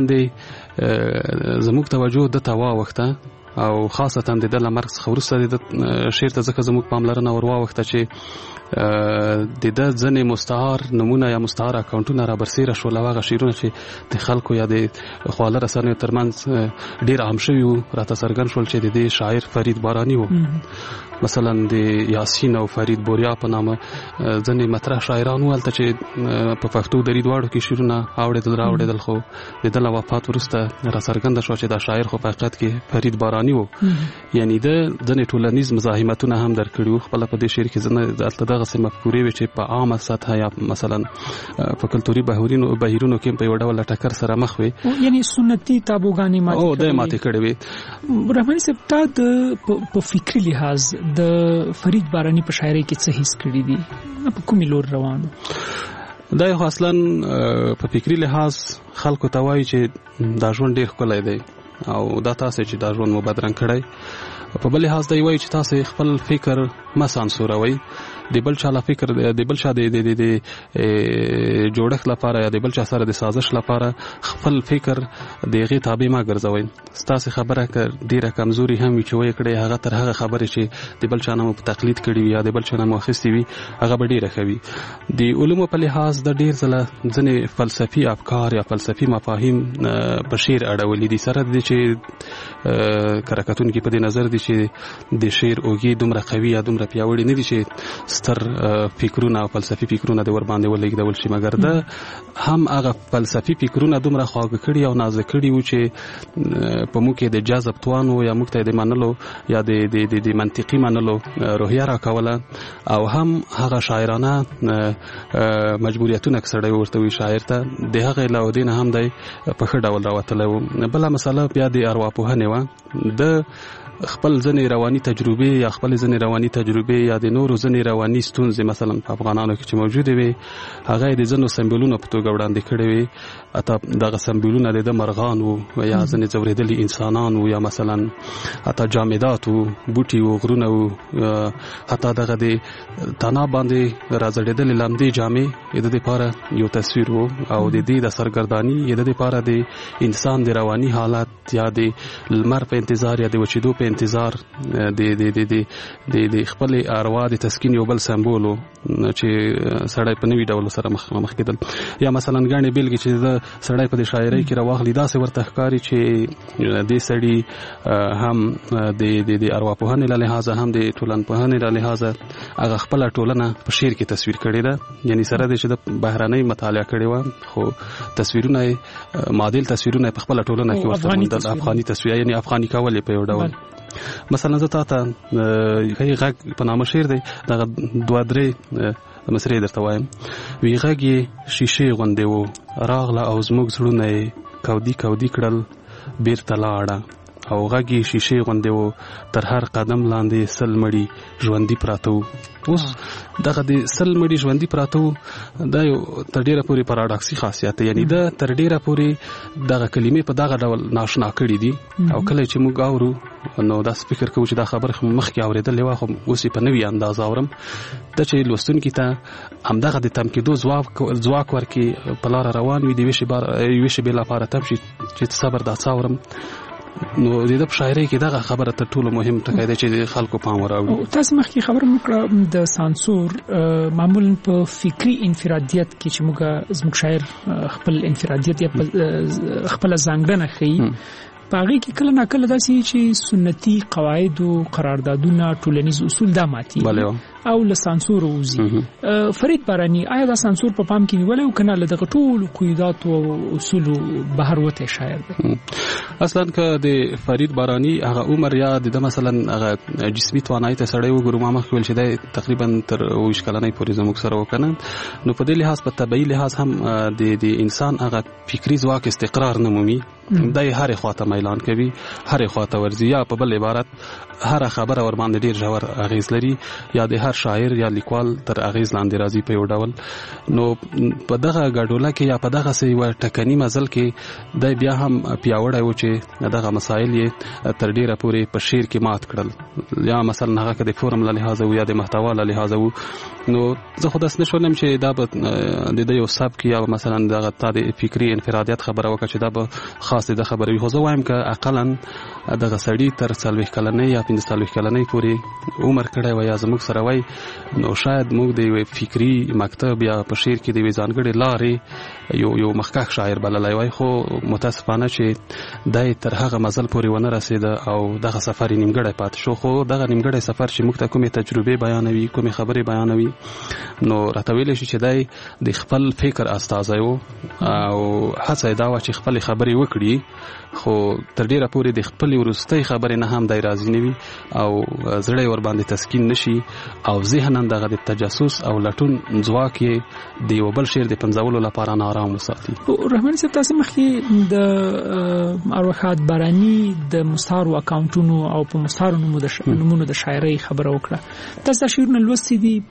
Speaker 15: باندې زموږ توجه دته واوښته او خاصتا د ده له مرګ څخه وروسته د ده شعر ته ځکه زموږ پاملرنه ور واوښته چې د ده ځینې مستعار نمونه یا مستعار اکاونټونه را برسېره شول او هغه شعرونه چې د خلکو یا د خواله رسنیو ترمنځ ډېر عام شوي وو راته څرګند شول چې د دې شاعر فرید باراني و. مثلا د یاسین او فرید بوریا په نامه ځینې مطرح شاعران وو هلته چې په پښتو دري دواړو کې شعرونه اوړېدل راوړېدل خو د ده له وفات وروسته را څرګنده شوه چې دا شاعر خو په حقیقت کې فرید باراني و. یعنی ده ځینې ټولنیز مزاحمتونه هم درکړي وو خپله په دې شعر کې ځینې دغسې مفکورې وې چې په عامه سطحه یا مثلا په کلتوري بهیرونو کې په یو ډول ټکر سره مخ وې
Speaker 14: یعنی سنتي تابوګانې
Speaker 15: ماتې کړې وې.
Speaker 14: رحماني صاحب تا په فکري لحاظ د فرید باراني په شاعرۍ کې څه حس کړي دي په کومې لور روانو؟
Speaker 15: دا خو اصلا په فکري لحاظ خلکو ته وایي چې دا ژوند ډېر ښکلی دی او دا تاسې چې دا ژوند مو بدرنګ کړی. په بل لحاظ دی وایي چې تاسې خپل فکر مه سانسوروئ د بل چا فکر د بل چا د جوړښت لپاره یا د بل چا سره د سازش لپاره خپل فکر د هغې تابع مه ګرځوئ. ستاسې خبره که ډېره کمزوري هم وي چې ویې کړئ هغه تر هغه خبرې چې د بل چا نه مو په تقلید کړي وي یا د بل چا نه مو اخیستې وي هغه به ډېره ښه وي. د علومو په لحاظ د ډېر ځله ځینې فلسفي افکار یا فلسفي مفاهیم په شعر اړولي دي سره د دې چې کره کتونکي په دې نظر دي چې د شعر اوږې دومره قوي یا دومره پیاوړي نه دي چې ستر فکرونه او فلسفي فکرونه د ور باندې ولېږدول شي مګر ده هم هغه فلسفي فکرونه دومره خواږه کړي او نازک کړي وو چې په موږ کې د جذب توان و یا موږ ته د منلو یا د منطقي منلو روحیه راکوله او هم هغه شاعرانه مجبوریتونه که سړی ورته وي شاعر ته د هغې له ودې نه هم دی په ښه ډول راوتلی و. بله مسله بیا د ارواپوهنې وه. د خپل ځنې رواني تجربه یا خپل ځنې رواني تجربه یا د نورو ځنې رواني ستونزې مثلا په افغانانو کې چې موجوده وي هغه د ځنو سمبولونو په توګه وړاندې کړي وي اته دغه سمبولونه د مرغان وو یا ځنې ځورېدلي انسانان وو یا مثلا حتی جامدات وو بوټي وو غرونه وو حتی دغه د تناب باندې راځړېدلې لمدې جامې د لپاره یو تصویر وو او د دې د سرګردانی د لپاره د انسان د رواني حالت یا د لمر په انتظار یا د وچېدو په انتظار د خپل اروا د تسکین یو بل سمبول چې سړی په نوي ډول سره مخ کېدل یا مثلا غاڼې بیلګې چې د سړی په شاعرۍ کې راوخلي داسې ورته ښکاري چې د سړي هم د ارواپوهنې له لحاظه هم د ټولنپوهنې له لحاظه هغه خپل ټولنه په شعر کې تصویر کړې ده یعنی سره د چې د بهرنۍ مطالعه کړې و خو تصویرونه معادل تصویرونه په خپل ټولنه کې ورته د افغاني تصویر یعنی افغاني کول په یو ډول مثلا زه تاسو هي غږ په نامه شعر دی دا 2-3 مسرې درته وایم وی غږ شیشه غوندې و راغله او زموږ زړونه کودي کړل بیرته لاړه او غږی شیشه غوندې و تر هر قدم لاندې سل مړي ژوندۍ پراته وو اوس دغه د سل مړي ژوندۍ پراته وو دا یو تر ډیره پورې پاراډاکسي خاصیت یعنی دا تر ډیره پورې دغه کلمې په دغه ډول ناشنا کړي دي او کله چې موږ اورو نو دا فکر کوو چې دا خبره مخکې اورېدلې وه خو اوس په نوي انداز اورم دا چې لوستونکي ته همدغه د تم کېدو ځواک ورکړي په لاره روان وي د یوې شېبې لپاره تم شي چې صبر دا څاورم نو د شاعرۍ کې دغه خبره تر ټولو مهم ټکی دی چې خلکو پام وراوړي
Speaker 14: تاسو مخکې خبره وکړه د سانسور معمولا په فکری انفرادیت کې چې موږ شاعر خپل انفرادیت یا خپل ځانګړنه ښیي پاغي کې کله نه کله داسې چې سنتي قواعد او قراردادونه ټولنیز اصول دا ماتي او له سانسور وزي فرید بارانی آیا دا سانسور په پام کې نیولای او کنه له دغه ټول قواعد او اصول بهر وته شاعر دی
Speaker 15: اصلا که د فرید بارانی هغه عمر یا د مثلا هغه جسمي توانایي ته سړی وګورو ما مخکې ویل چې دا تقریبا تر 20 کلنۍ پورې زموږ سره وکنه نو په دې لحاظ په طبيعي لحاظ هم د انسان هغه فکری ځواک استقرار نه مومي دای هر خواته میلان کوي هر خواته ورزي یا په بل عبارت هر خبره ور باندې ډیر ژور اغیز لري یا د هر شاعر یا لیکوال تر اغیز لاندې راځي په یو ډول نو په دغه غډوله کې یا په دغه سی و ټکنی مزل کې د بیا هم پیاوړی و چې دغه مسایل یې تر ډیره پورې په شعر کې مات کړل یا مثلا هغه د فورم له لحاظه یا د محتوا له لحاظه نو زه خو داس نشولم چې دا به د یو سبک یا مثلا دغه د فکری انفرادیت خبره وکړي چې دا به خاص د خبرې خو زه وایم که اقلا دغه سړی تر 40 کلنۍ یا 45 کلنۍ پورې عمر کړی و یا زموږ سره وای نو شاید موږ د یو فکری مکتب یا په شعر کې د یو ځانګړي لارې یو مخکښ شاعر بللای وای خو متاسفانه چې دای تر هغه مزل پورې ونه رسید او دغه سفر نیمګړی پاتې شو خو دغه نیمګړی سفر چې موږ ته کومې تجربې بیانوي کومې خبرې بیانوي نو راته ویل شي چې دای د خپل فکر استازی وو او هڅه دا و چې خپل خبرې وکړي خو تر ډیره پورې د خپل ورستۍ خبرې نه هم دای راضي نه وي او زړه ور باندې تسکین نشي او ذهن دغه د تجسس او لټون ځواک یې د یو بل شعر د پنځولو لپاره نارام وساتي.
Speaker 14: رحماني صاحب تاسو مخکې د اروحات بارانی د مستعارو اکاونټونو او په مستعارو نمونه د شاعرۍ خبره وکړه تاسو شعرونه لوستي دي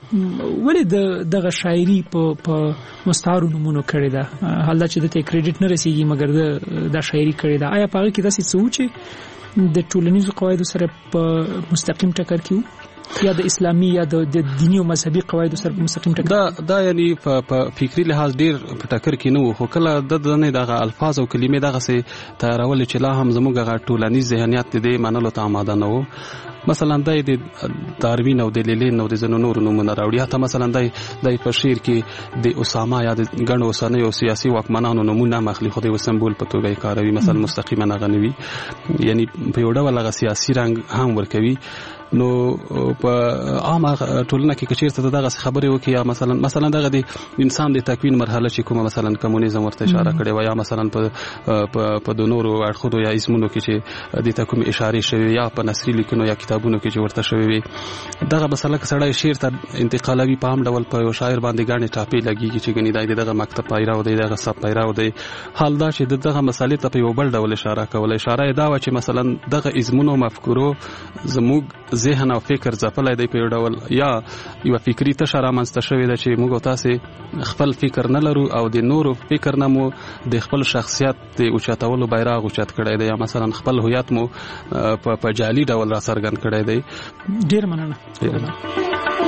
Speaker 14: ولې دغه شاعري په مستعارو نمونه کړې ده حالدا چې د ته کریډټ نه رسیږي مګر د شاعري کړې ده آیا پاره کې داسې څه و چې د ټولنیزو قواعدو سره په مستقیم ټکر کې یا د اسلامي یا د دینی او مذهبي قواعدو سره په مستقیم ټکر
Speaker 15: دا یعنی په فکری لحاظ ډیر په ټکر کې نه و خو کله د نه دغه الفاظ او کلمې دغه سه تیارول چې لا هم زموږ غا ټولنیز ذهنیت دې منلو ته آماده نه وو مثلا د داروین او د لیلین او د زنو نور نمونه راوړي حتی مثلا د په شعر کې د اسامه یا د ګڼو اوسنۍ او سیاسي واکمنانو نمونه مخلي خو د سمبول په توګه کاروي مثلا مستقیما نه غنوي یعنی په یو ډول هغه سیاسي رنګ هم ورکوي نو په عامه ټولنه کې کچیرته دغه خبرې وکي یا مثلا دغه د انسان د تکوین مرحله چې کومه مثلا کمونیزم ورته اشاره کړې و یا مثلا په د نورو اړخونو یا اسمونو کې چې د تکوین اشاره شوی یا په نثري لیکنو یا کتابونو کې چې ورته شوی وي دغه مسله سړی شعر ته انتقالوي په عام ډول په یو شاعر باندې غاڼې ټاپې لګيږي چې غني دغه مکتب پیراو دی دغه سب پیراو دی حال دا چې دغه مسلې ته په یو بل ډول اشاره دا و چې مثلا دغه ازمونو مفکورو زموږ ذهن او فکر ځپلای دی په یو ډول یا یو فکری تشه رامنځته شوې ده چې موږ تاسو خپل فکر نه لرو او د نورو فکر نه مو د خپل شخصیت د اوچتولو بیرغ اوچت کړی دی یا مثلا خپل هویت مو په جعلي ډول را څرګند کړی دی.
Speaker 14: ډیر مننه.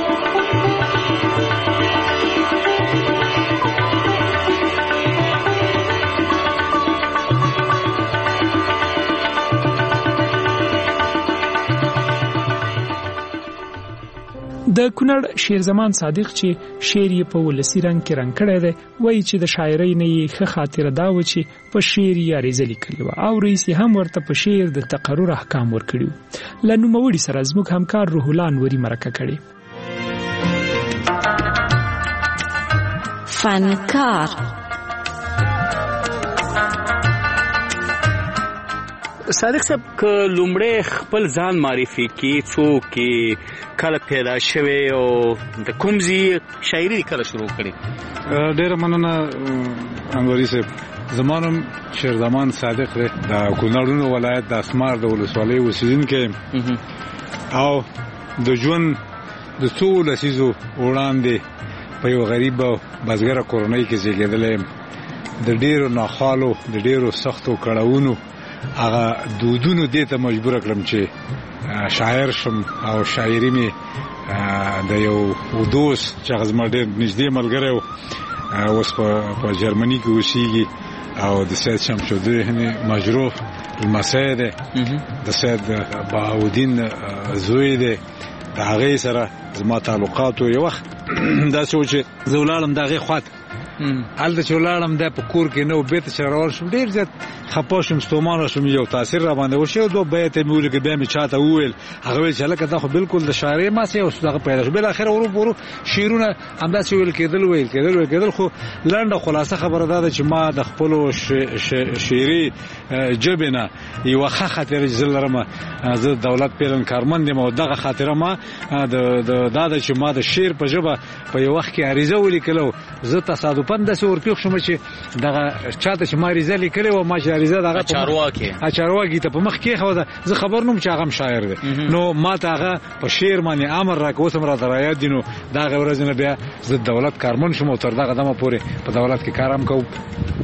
Speaker 14: د کونړ شیر زمان صادق چې شعر یې په ولسی رنگ کې رنگ کړی دی وایي چې د شاعرۍ نه یې ښه خاطره دا و چې په شعر یې عریضه لیکلې وه او رئیس هم ورته په شعر د تقرر احکام ورکړي وو. له نوموړي سره زموږ همکار روح الله انوري مرکه کړې.
Speaker 2: فنکار
Speaker 3: صادق صاحب که لومړی خپل ځان معرفي کړي څوک کله پیدا شوی او د کوم ځای شاعري کله شروع کړې؟
Speaker 16: ډېره مننه انوري صاحب. زمانم شیر زمان صادق دی د کونړ ولایت د اسمار د ولسوالۍ اوسیدونکی او د ژوند د څو لسیزو وړاندې په یو غریب او بزګره کورنۍ کې زیږېدلی د ډېرو ناخوالو د ډېرو سختو کړاوونو هغه دودونو دې ته مجبور کړم چې شاعر شم او شاعري مې د یو دوست چې هغه زما ډېر نږدې ملګری و اوس په جرمني کې اوسېږي او د سید شمشالدین مجروح لمسی دی د سید بهاءالدین زوی دی د هغې سره زما تعلقاتو یو وخت داسې و چې زه ولاړم د هغې خواته هلته چې ولاړم دی په کور کې نه و بېرته چې روان شوم ډېر زیات خپه شوم ستومانه شوم یو تاثیر را باندې وشو دوه بیته مې ولیکه بیا مې چاته وویل هغه ویل چې هلکه دا خو بالکل د شاعرۍ ماسې او دغه پیدا شو بالاخره ورو شعرونه همداسې ویل کېدل خو لنډه خلاصه خبره دا ده چې ما د خپلو شعري ژبې نه یوه ښه خاطره چې زه لرم زه دولت پیلن کارمند یم او دغه خاطره ما دا ده چې ما د شعر په ژبه په یو وخت کې عریضه ولیکله زه تصادفاً داسې ورپېښ شوم چې دغه چاته چې ما عریضه لیکلې وه ما چې عریضه دغه چارواکي ته په مخ کېښوده زه خبر نه وم چې هغه هم شاعر دی نو ما ته هغه په شعر باندې امر راکړه اوس هم راته رایاد دي نو د هغې ورځې نه بیا زه دولت کارمند شوم او تر دغه دمه پورې په دولت کې کار هم کوم.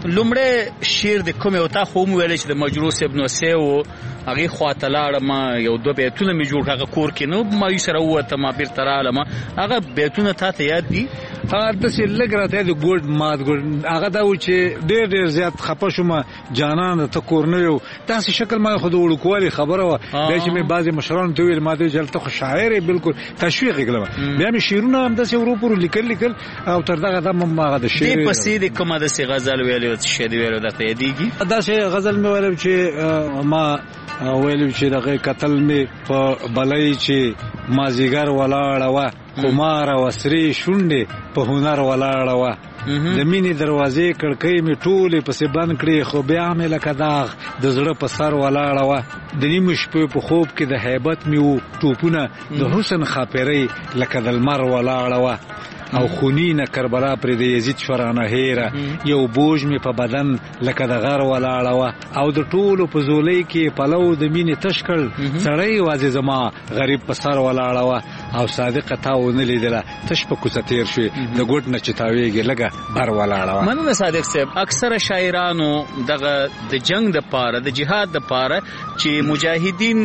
Speaker 3: لومړی شعر د کومې او تا خو هم ویلی چې د مجروح صاحب نوسی و هغې خواته لاړم یو دوه بیتونه مې جوړ هغه کور کې نو مایوس سره ووتم بېرته رالم هغه بیتونه تا ته یاد دي؟
Speaker 16: داسې لږ راته یاد ګوډ مات ګوډ هغه دا و چې ډېر زیات خفه شوم جانان ته کور نه یو داسې شکل ما خو د وړوکوالي خبره وه بیا چې مې بعضې مشرانو ته ویل ما ته ویل ته خو شاعر یې بالکل تشویق یې کړم بیا مې شعرونه همداسې ورو لیکل او تر دغه دمه هم هغه د شعر
Speaker 3: دې پسې د کومه داسې غزل ویلی څه شی دې ویلی درته یادېږي؟
Speaker 16: داسې غزل مې ویلی چې ما ویلی چې دغه کتل مې په بلۍ چې مازدیګر ولاړه وه خمار او سرې شونډې په هنر ولاړه وه د مینې دروازې کړکۍ مې ټولې پسې بند کړې خو بیا مې لکه داغ د زړه په سر ولاړه وه د نیمې شپې په خوب کې د هیبت مې وو ټوپونه د حسن خاپیرۍ لکه د لمر ولاړه وه او خونینه کربلا پر د یزید شورانه هیره یو بوج می په بدن لکه د غر ولاړه وه او د ټولو په زولۍ کې پلو د مینې تشکل سړی وازې زما غریب په سر ولاړه وه او صادقه تا ونه لیدله تش په کوڅه تیر شوې د ګوټ نه چې تاویږي لږه بر ولاړه وه.
Speaker 3: مننه صادق صاحب. اکثره شاعرانو دغه د جنگ دپاره د جهاد دپاره چې مجاهدین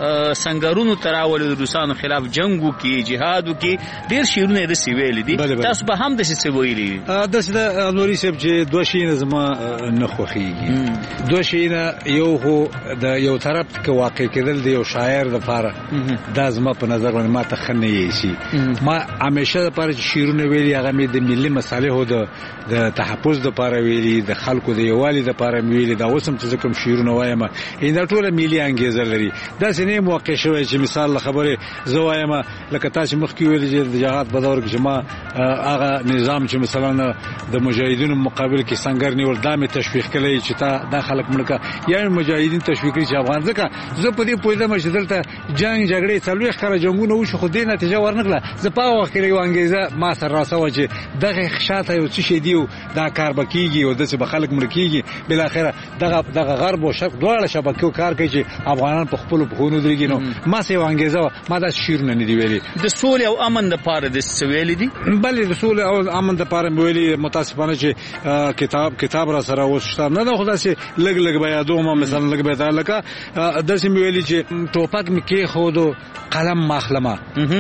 Speaker 3: سنګرونو ته راولي د روسانو خلاف جنګ وکړي جهاد وکړي ډېر شعرونه یې داسې ویلي دي تاسو به هم داسې څه ویلي دي؟
Speaker 16: داسې د انوري صاحب چې دوه شیونه زما نه خوښېږي دوه شیونه یو خو د یو طرف کې واقع کېدل د یو شاعر دپاره دا زما په نظر باندې ما ته ښه خنه یې شي. ما همیشه لپاره شیرونه ویلي هغه مې د ملي مصالحو د تحفظ لپاره ویلي، د خلکو د یووالي لپاره ویلي. دا اوس هم چې کوم شیرونه وایم دا ټول ملي انګیزه لري. دا سینې موقع شوی چې مثال خبره زه وایم لکه تاسو مخکې ویل چې د جهاد په دور کې ما هغه نظام چې مثلا د مجاهدینو مقابل کې څنګه نیول دا مې تشویق کړی چې تا دا خلک ملکه یا مجاهدین تشویق کړي چې افغان ځکه زه په دې پوهیدم چې دلته جنگ جګړې څلوي خره جنگونه وشو خو دې نتیجه ورنکړه. زه په وخت کې یو انګیزه ما سره راسو چې دغه خشاته یو څه شي دیو دا کار بکیږي او د څه به خلک ملکیږي بل اخره دغه غرب او شرق دواړه شبکو کار کوي چې افغانان په خپل بخونو درېږي. نو ما سه یو انګیزه ما دا شیرونه نه دی ویلي
Speaker 3: د سولې او امن لپاره د سویل دي.
Speaker 16: بلې د سولې او امن لپاره ویلي متاسفانه چې کتاب را سره وشته نه ده خدا سي لګ بیا دوه مثلا لګ بیا لکه د سیمې ویلي چې ټوپک مې کې خودو قلم مخلمه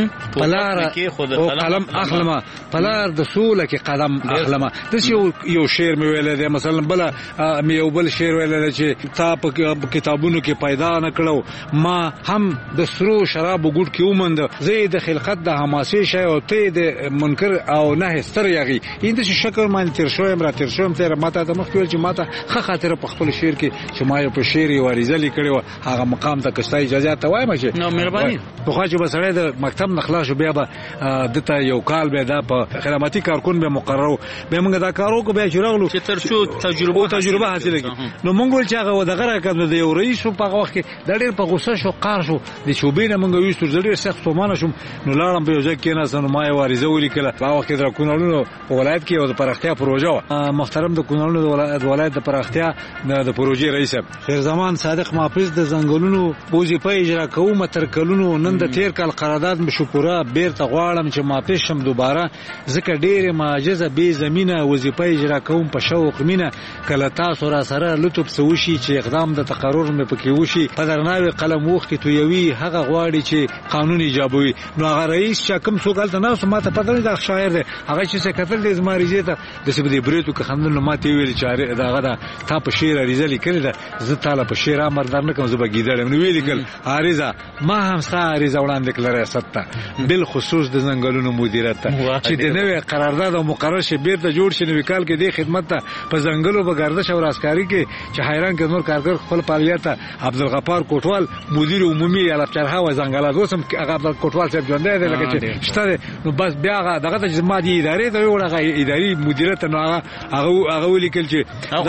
Speaker 16: پلار او قلم اخلمه پلار د سوله کې قلم اخلمه. د یو شعر مې ویل دی مثلا بل مې یو بل شعر ویل چې تا په کتابونو کې پیدا نه کړو ما هم د سرو شراب ګډ کې ومند زه د خلقت د حماسي شای او ته د منکر او نه ستر یغي اند چې شکر مان تر شوم تر ماته د مخ ویل چې ماته خاطر په خپل شعر کې چې ما یو په شعر وریزه لیکړو هغه مقام ته کستا اجازه ته وایم چې
Speaker 3: نو مهرباني
Speaker 16: په خو چې بسړې د مکتب نخلاص بیا به دته یو کال به دا په خدماتي کارکون به مقرر به موږ دا کارو کو به شروع
Speaker 3: چې تر څو
Speaker 16: تجربه حاصله کی. نو موږ ول چې هغه دغه راکړه د یو رئیس په وخت کې د ډېر په غوسه شو قار شو د شوبینه موږ ویستو د ډېر سخت تومانه شوم. نو لاړم په ځکه کې نه سن ما یو وریزه ولیکله په وخت کې د کونړونو په ولایت کې او د پرختیا پروژه محترم د کونړونو د ولایت د پرختیا د پروژې رئیس خیر زمان صادق محافظ د زنګلونو وظیفه اجرا کوم تر کلونو نن د تیر کال قرارداد مشکوره بیرته غواړم چې ماپیش شم دوباره ځکه ډېر معجزه به زمينه وظیفه اجرا کوم په شوق مینه کله تاسو را سره لطف سوشي چې اقدام د تقرر مې پکې وشي په درناوي قلم وخت تو یوي هغه غواړي چې قانون ایجابوي. نو هغه رئیس چې کوم څوک الته ناس ماته پته نه دا شاعر دی هغه چې څه کتل د زمریزه ته د سبدي بریتو که خندل ماته ویل چې دا غدا تا په شعر ریزلی کړی دا زه تعالی په شعر امر در نه کوم زه بګیدل نو ویل کل عارضه ما هم ساري وړاندې کړل ریاست ته بل خصوص د زنګلونو مدیریت ته چې د نوې قرارداد او مقرر شي بیرته جوړ شي نو وکال کې د خدمت ته په زنګلو په گردش او راسکاری کې چې حیران کې نور کارګر خپل فعالیت عبدالغفار کوټوال مدیر عمومي الافچرها و زنګلات اوسم هغه عبدالکوټوال صاحب ژوند دی لکه چې شته نو بس بیا هغه دغه چې ما دي ادارې ته وړه اداري مدیریت نو هغه ولیکل چې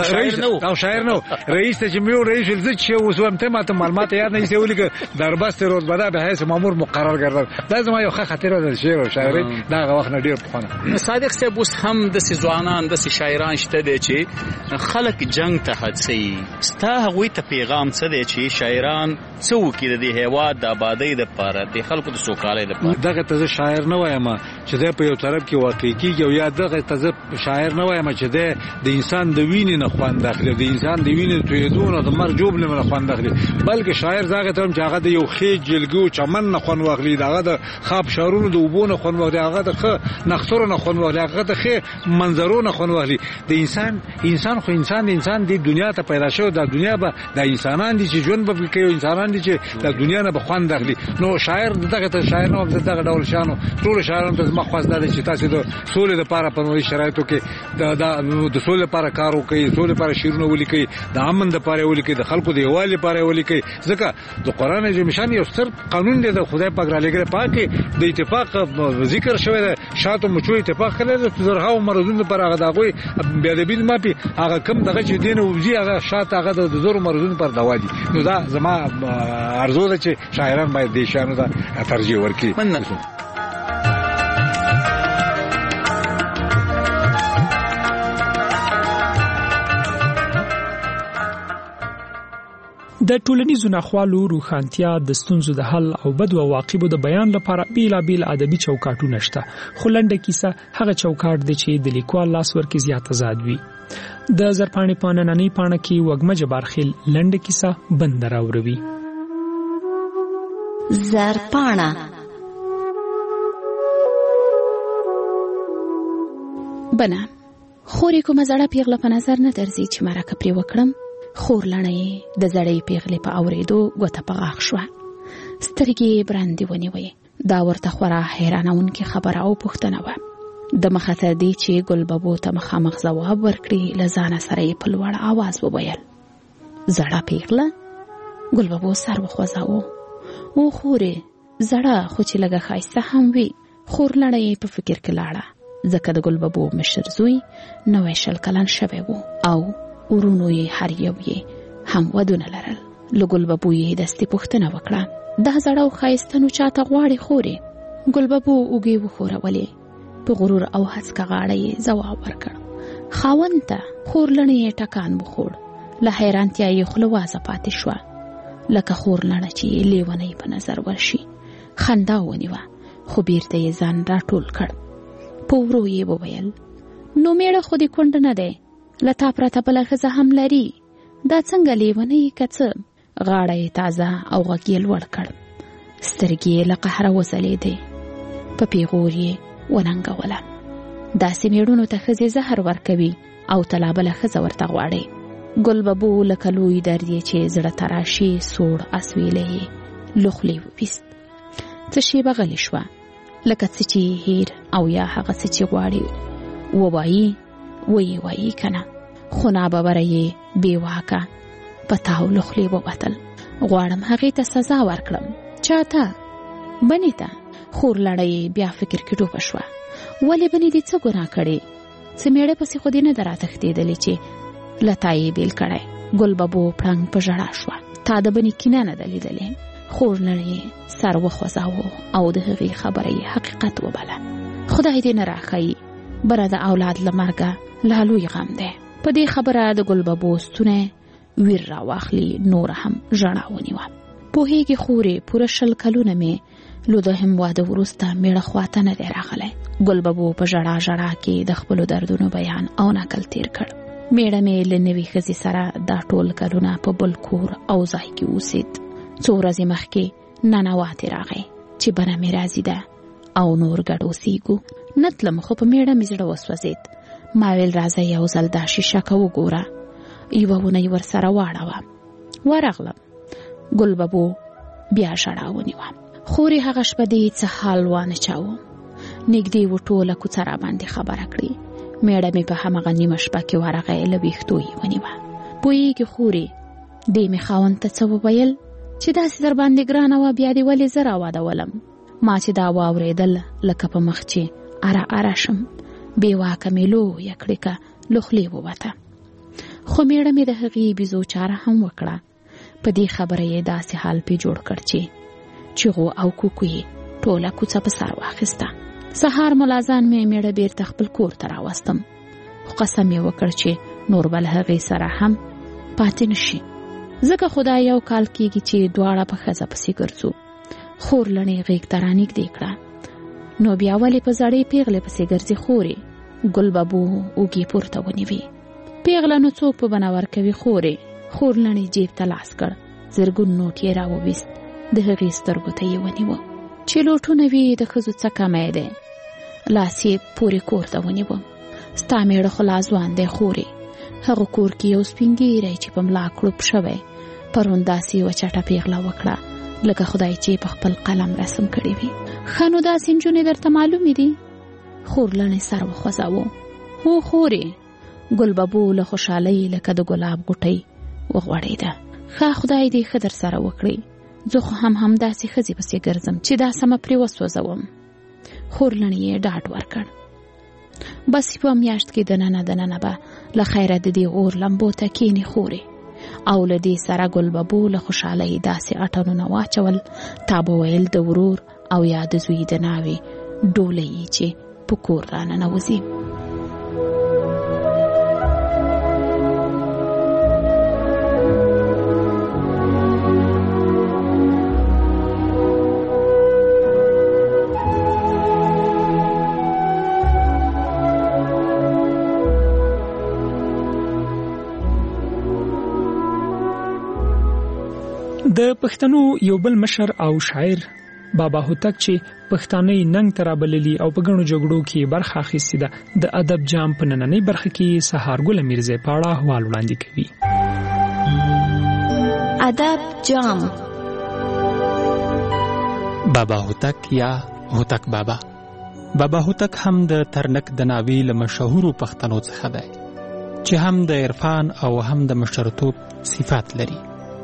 Speaker 16: او شاعر نو رئیس ته چې میو رئیس ولزت چې وسوم ته ماته معلومات یاد نه شي ولیکل دربست روز بدا به حیث مامور مقرر ګرځول لازم یو خاطر د شعر او شاعري دا وخت نه ډیر پخونه.
Speaker 3: صادق صاحب اوس هم د ځوانان د شاعران شته دي چې خلک جنگ ته هڅي ستا هغوی ته پیغام څه دی چې شاعران څو کې د هیواد د آبادی د لپاره د خلکو د سوکالۍ لپاره
Speaker 16: دغه ته شاعر نه وایم چې د په یو طرف کې واقع کیږي او یا دغه ته شاعر نه وایم چې د انسان د وینې نه خوند اخلي د انسان د وینې تویدون او د مرګ جوب نه خوند اخلي بلکې شاعر زغه ته چې هغه د یو خېج جلګو چمن نه خوند واخلي دغه د خواب شارونو د وبونه خوند واخلي هغه د نختورو نه خوند واخلي هغه د خې منظرو نه خوند واخلي. د انسان خو انسان د دنیا ته پیدا شو د دنیا به د انسانان دي چې ژوند به کوي انسانان دي چې د دنیا نه به خوند اخلي. نو شاعر دغه ته شاعر نو دغه ډول شانو ټول شاعرانو ته مخواست ده چې تاسو د سولې لپاره په نوې شرایطو کې د سولې لپاره کار وکړي سولې لپاره شعرونه ولیکي د امن لپاره ولیکي د خلکو د یووالي لپاره ولیکي ځکه د قران عظیم شان یو ستر قانون دی د خدای پاک را لګره پاکي د اتفاق ذکر شوی ده شاته مچو اتفاق کړي د زرهاو مرزون لپاره هغه دغه بیا د بین ماپی هغه کم دغه چې دین او زی هغه شاته هغه د زور مرزون پر دوا دي. نو دا زما ارزو ده چې شاعران باید د شانو دا ترجیح ورکړي.
Speaker 14: د ټولنیزو ناخوالو روښانتیا د ستونزو د حل او بدو عواقبو د بیان لپاره بیلابیل ادبي چوکاټونه شته خو لنډه کیسه هغه چوکاټ دی چې د لیکوال لاس ورکې زیات آزاد وي. د زرپاڼې په نننۍ پاڼه کې وګمجه بارخیل لنډه کیسه بند راوړوي.
Speaker 2: زرپاڼه
Speaker 17: بنا خورې کومه زړه پیغله په نظر نه درځي چې مرکه پرې وکړم. خور لڼې د زړې پیغلې په اورېدو ګوته په غاښ شوه. سترګې برندې ونیوې. دا ورته خورا حیرانونکې خبره او پوښتنه وه. د مخه تر دې چې ګل ببو ته مخامخ ځواب ورکړي له ځانه سره یې په لوړ آواز وویل: زړه پیغله. ګل ببو سر وخوځاوه. او خورې زړه خو چې لږه ښایسته هم وي. خور لړه یې په فکر کې لاړه، ځکه د ګل ببو مشر زوی 90 کلن شوی و او ورونو یې هر یو یې هم ودونه لرل. له ګل ببو یې دستې پوښتنه وکړه: دا زړه او ښایسته نو چاته غواړې خورې؟ ګل ببو اوږې وښورولې. په غرور او هسکه غاړه یې ځواب ورکړ: خاوند ته. خور لړه یې ټکان وخوړ. له حیرانتیا یې خوله وازه پاتې شوه، لکه خور لړه چې لیونی په نظر ورشي. خندا ونیوه، خو بیرته یې ځان راټول کړ. په ورو یې وویل: نو میړه خو دې کونډ نه دی، له تا پرته بله ښځه هم لري. دا څنګه لیونی که څه؟ غاړه یې تازه او غږ یې لوړ کړ. سترګې یې له قهره وځلېدې. په پیغور یې وننګوله. داسې میړونو ته ښځې زهر ورکوي او تلا بله ښځه ورته غواړي. ګل ببو لکه لوی درد یې چې زړه ته راشي سوړ اسویلی یې له خولې وویست. څه شېبه غلې شوه، لکه څه چې هیر او یا هغه څه چې غواړي ووایي ویې وایي که نه. خو ناببره یې بې واکه په تاو له خولې ووتل. غواړم هغې ته سزا ورکړم. چاته؟ بنې ته. خور لړه یې بیا فکر کې ډوبه شوه. ولې بنې دې څه ګناه کړې؟ څه میړه پسې خو دې نه ده راتښتېدلې چې له تا یې بیل کړی؟ ګل ببو پړنګ په ژړا شوه. تا د بنې کینه نه ده لیدلې. خور لړه یې سر وخوځاوه او د هغې خبره یې حقیقت وبله. خدای دې نه راښیي، بره د اولاد له مرګه لا لوی غم دی. په دې خبره د ګل ببو ستونی ویر راواخلي. نور هم ژړا ونیوه. پوهېږې خورې، پوره 20 کلونه مې لو د هم واده وروسته میړه خواته نه دی راغلی. ګل ببو په ژړا ژړا کې د خپلو دردونو بیان او نقل تیر کړ. میړه مې له نوې ښځې سره دا ټول کلونه په بل کور او ځای کې اوسېد. څو ورځې مخکې ننواتې راغی چې بنه مې راځي ده او نور ګډ اوسېږو. نه تلم، خو په میړه مې زړه وسوځېد. ما ویل راځه یو ځل دا شیشه که وګوره. یوه اونۍ ورسره واړوه. ورغلم. ګل ببو بیا ژړا ونیوه. خورې هغه شپه دې څه حال وانه چاوه. نږدې و ټوله کوڅه را باندې خبره کړي. میړه مې په همغه نیمه شپه کې ورغی، له ویښتو یې ونیوه. پوهېږې خورې، دې مې خاوند ته څه وویل چې داسې در باندې ګرانه وه، بیا دې ولې زه راوادولم. ما چې دا واورېدل لکه په مخ چې اره اره شم. بې واکه مې لویه کړکه له خولې ووته. خو میړه مې د هغې بیزو چاره هم وکړه. په دې خبره یې داسې حال پې جوړ کړ چې چیغو او کوکو یې ټوله کوڅه په سر واخیسته. سهار ملازان مې میړه بیرته خپل کور ته راوستم. خو قسم یې وکړ چې نور به له هغې سره هم پاتې نشي، ځکه خدای یو کال کېږي چې دواړه په ښځه پسې ګرځو. خور لڼې غېږ ته رانږدې کړه. نو بیا ولې په زړې پیغلې پسې ګرځې خورې؟ ګل ببو اوږې پورته ونیوې. پیغله نو څوک په بنه ورکوي خورې؟ خور لڼې جیب ته لاس کړ. زرګون نوټ یې راوویست. د هغې سترګو ته یې ونیوه. چې لوټونه وي د ښځو څه کمی دی. لاس یې پورې کور ته ونیوه. ستا میړه خو لا ځوان دی خورې. هغه کور کې یو سپین ږیری چې په ملا کړوپ شوی پرون داسې یوه چټه پیغله وکړه لکه خدای چې په خپل قلم رسم کړی وي. ښه نو داسې نجونې درته معلومې دي؟ خور لڼې سر وخوځاوه. هو خورې. ګل ببو له خوشحالۍ لکه د ګلاب غوټۍ وغوړېده. ښه خدای دې ښه در سره وکړي. زه خو هم داسې ښځې پسې ګرځم چې دا سمه پرې وسوځوم. خور لڼې یې ډاډ ورکړ. بس په میاشت کې دننه به له خیره د دې اور لمبو ته کښېنې خورې. او له دې سره ګل ببو له خوشحالۍ داسې اټنونه واچول تا به ویل د ورور او یا د زوی د ناوې ډولۍ چې په کور راننوځي.
Speaker 14: د پښتنو یو بل مشر او شاعر بابا هوتک چې پښتانه ننګ ترابللی او په غنو جګړو کې برخه اخیستې ده، د ادب جام په نننۍ برخه کې سهارګل میرزا پاړه حوال وړاندې کوي.
Speaker 9: ادب جام.
Speaker 18: بابا هوتک یا هوتک بابا. بابا هوتک هم د ترنک د ناوې له مشهورو پښتنو څخه دی چې هم د عرفان او هم د مشرتوب صفات لري.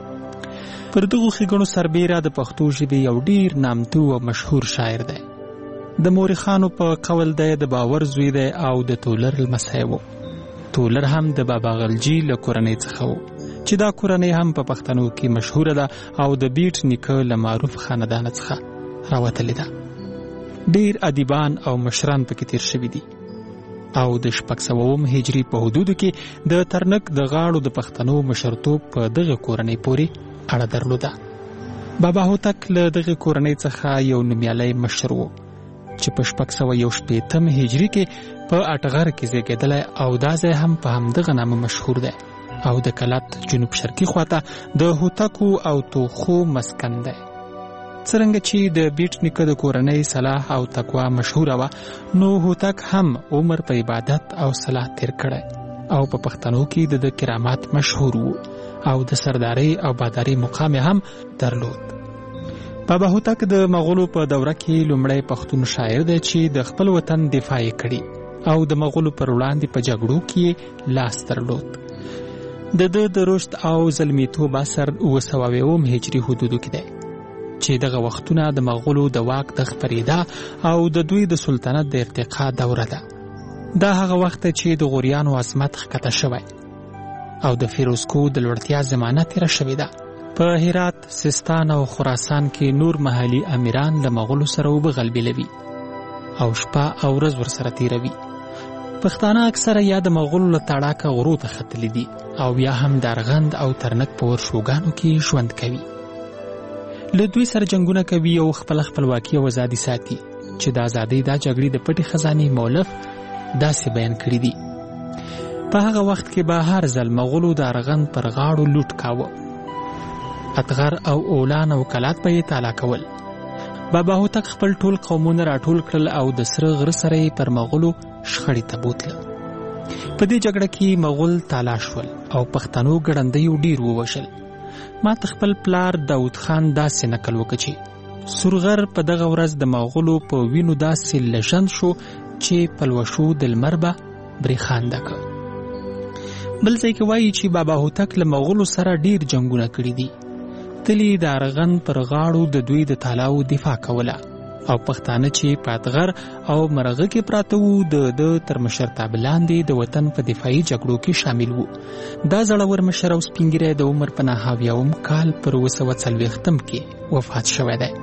Speaker 18: پر دغو ښېګڼو سربیره د پښتو ژبې یو ډیر نامتو او مشهور شاعر دی. د مورخانو په قول دی د باور زوی دی او د تولر لمسی و. تولر هم د بابا غلجي له کورنۍ څخه و چې دا کورنۍ هم په پښتنو کې مشهوره ده او د بیټ نیکه له معروف خاندان څخه راوتلې ده. ډیر ادیبان او مشران پکې تیر شوي دي او د 600 هجري په حدودو کې د ترنک د غاړو د پښتنو مشرتوب په دغه کورنۍ پورې اړه درلوده. بابا هوتک له دغه کورنۍ څخه یو نومیالی مشر و چې په 618 هجري کې په اټغر کې زیږېدلی او دا ځای هم په همدغه نامه مشهور دی او د کلات جنوب شرقي خواته د هوتکو او توخو مسکن دی. څرنګه چې د بیټ نیکه د کورنۍ صلاح او تقوا مشهوره وه نو هوتک هم عمر په عبادت او صلاح تیر کړی او په پښتنو کې د کرامات مشهور وو او د سردارۍ او بادارۍ مقام هم درلود. بابا هوتک د مغولو په دوره کې لومړی پښتون شاعر دی چې د خپل وطن دفاع یې کړي او د مغولو پر وړاندې په جګړو کې لاس درلود. د رشد او زلمیتوب عصر 900 هجري حدودو کې دی چې دغه وختونه د مغولو د واک د خپرېدا او د دوی د سلطنت د ارتقا دوره ده. دا هغه وخت چې د غوریانو عظمت ښکته شوی او د فیروزکو د لوړتیا زمانه تیره شوې ده. په هرات، سیستان او خراسان کې نور محلي امیران له مغولو سره وبغلبېلوي او شپه او ورځ ورسره تیروي. پښتانه اکثره یا د مغولو له تاړاکه غرو ته ختلي دي او یا هم د ارغند او ترنک په ورشوګانو کې ژوند کوي. له دوی سره جنګونه کوي او خپل خپلواکي او ازادي ساتي چې د ازادۍ دا جګړې د پټې خزانې مولف داسې بیان کړي دي. په هغه وخت کې به هر ځل مغولو د ارغند پر غاړو لوټ کاوه. اطغر او اولان او کلات به یې تالا کول. بابا هوتک خپل ټول قومونه راټول کړل او د سره غره سره یې پر مغولو شخړې ته بوتله. په دې جګړه کې مغول تالا شول او پښتنو ګړندیو ډیر ووژل. ما ته خپل پلار داود خان داسې نقل وکړ چې سورغر په دغه ورځ د مغولو په وینو داسې لژند شو چې پلوشو د لمر به برېښانده کړ. بل ځای کې وایي چې بابا هوتک له مغولو سره ډیر جنګونه کړي دي. تلی د ارغند پر غاړو د دوی د تالاو دفاع کوله او پښتانه چې په اطغر او مرغه کې پراته وو د تر مشرتابه لاندې د وطن په دفاعي جګړو کې شامل وو. دا زړور مشر او سپینګیری د عمر په 9 کال پر 940 کې وفات شوی دی.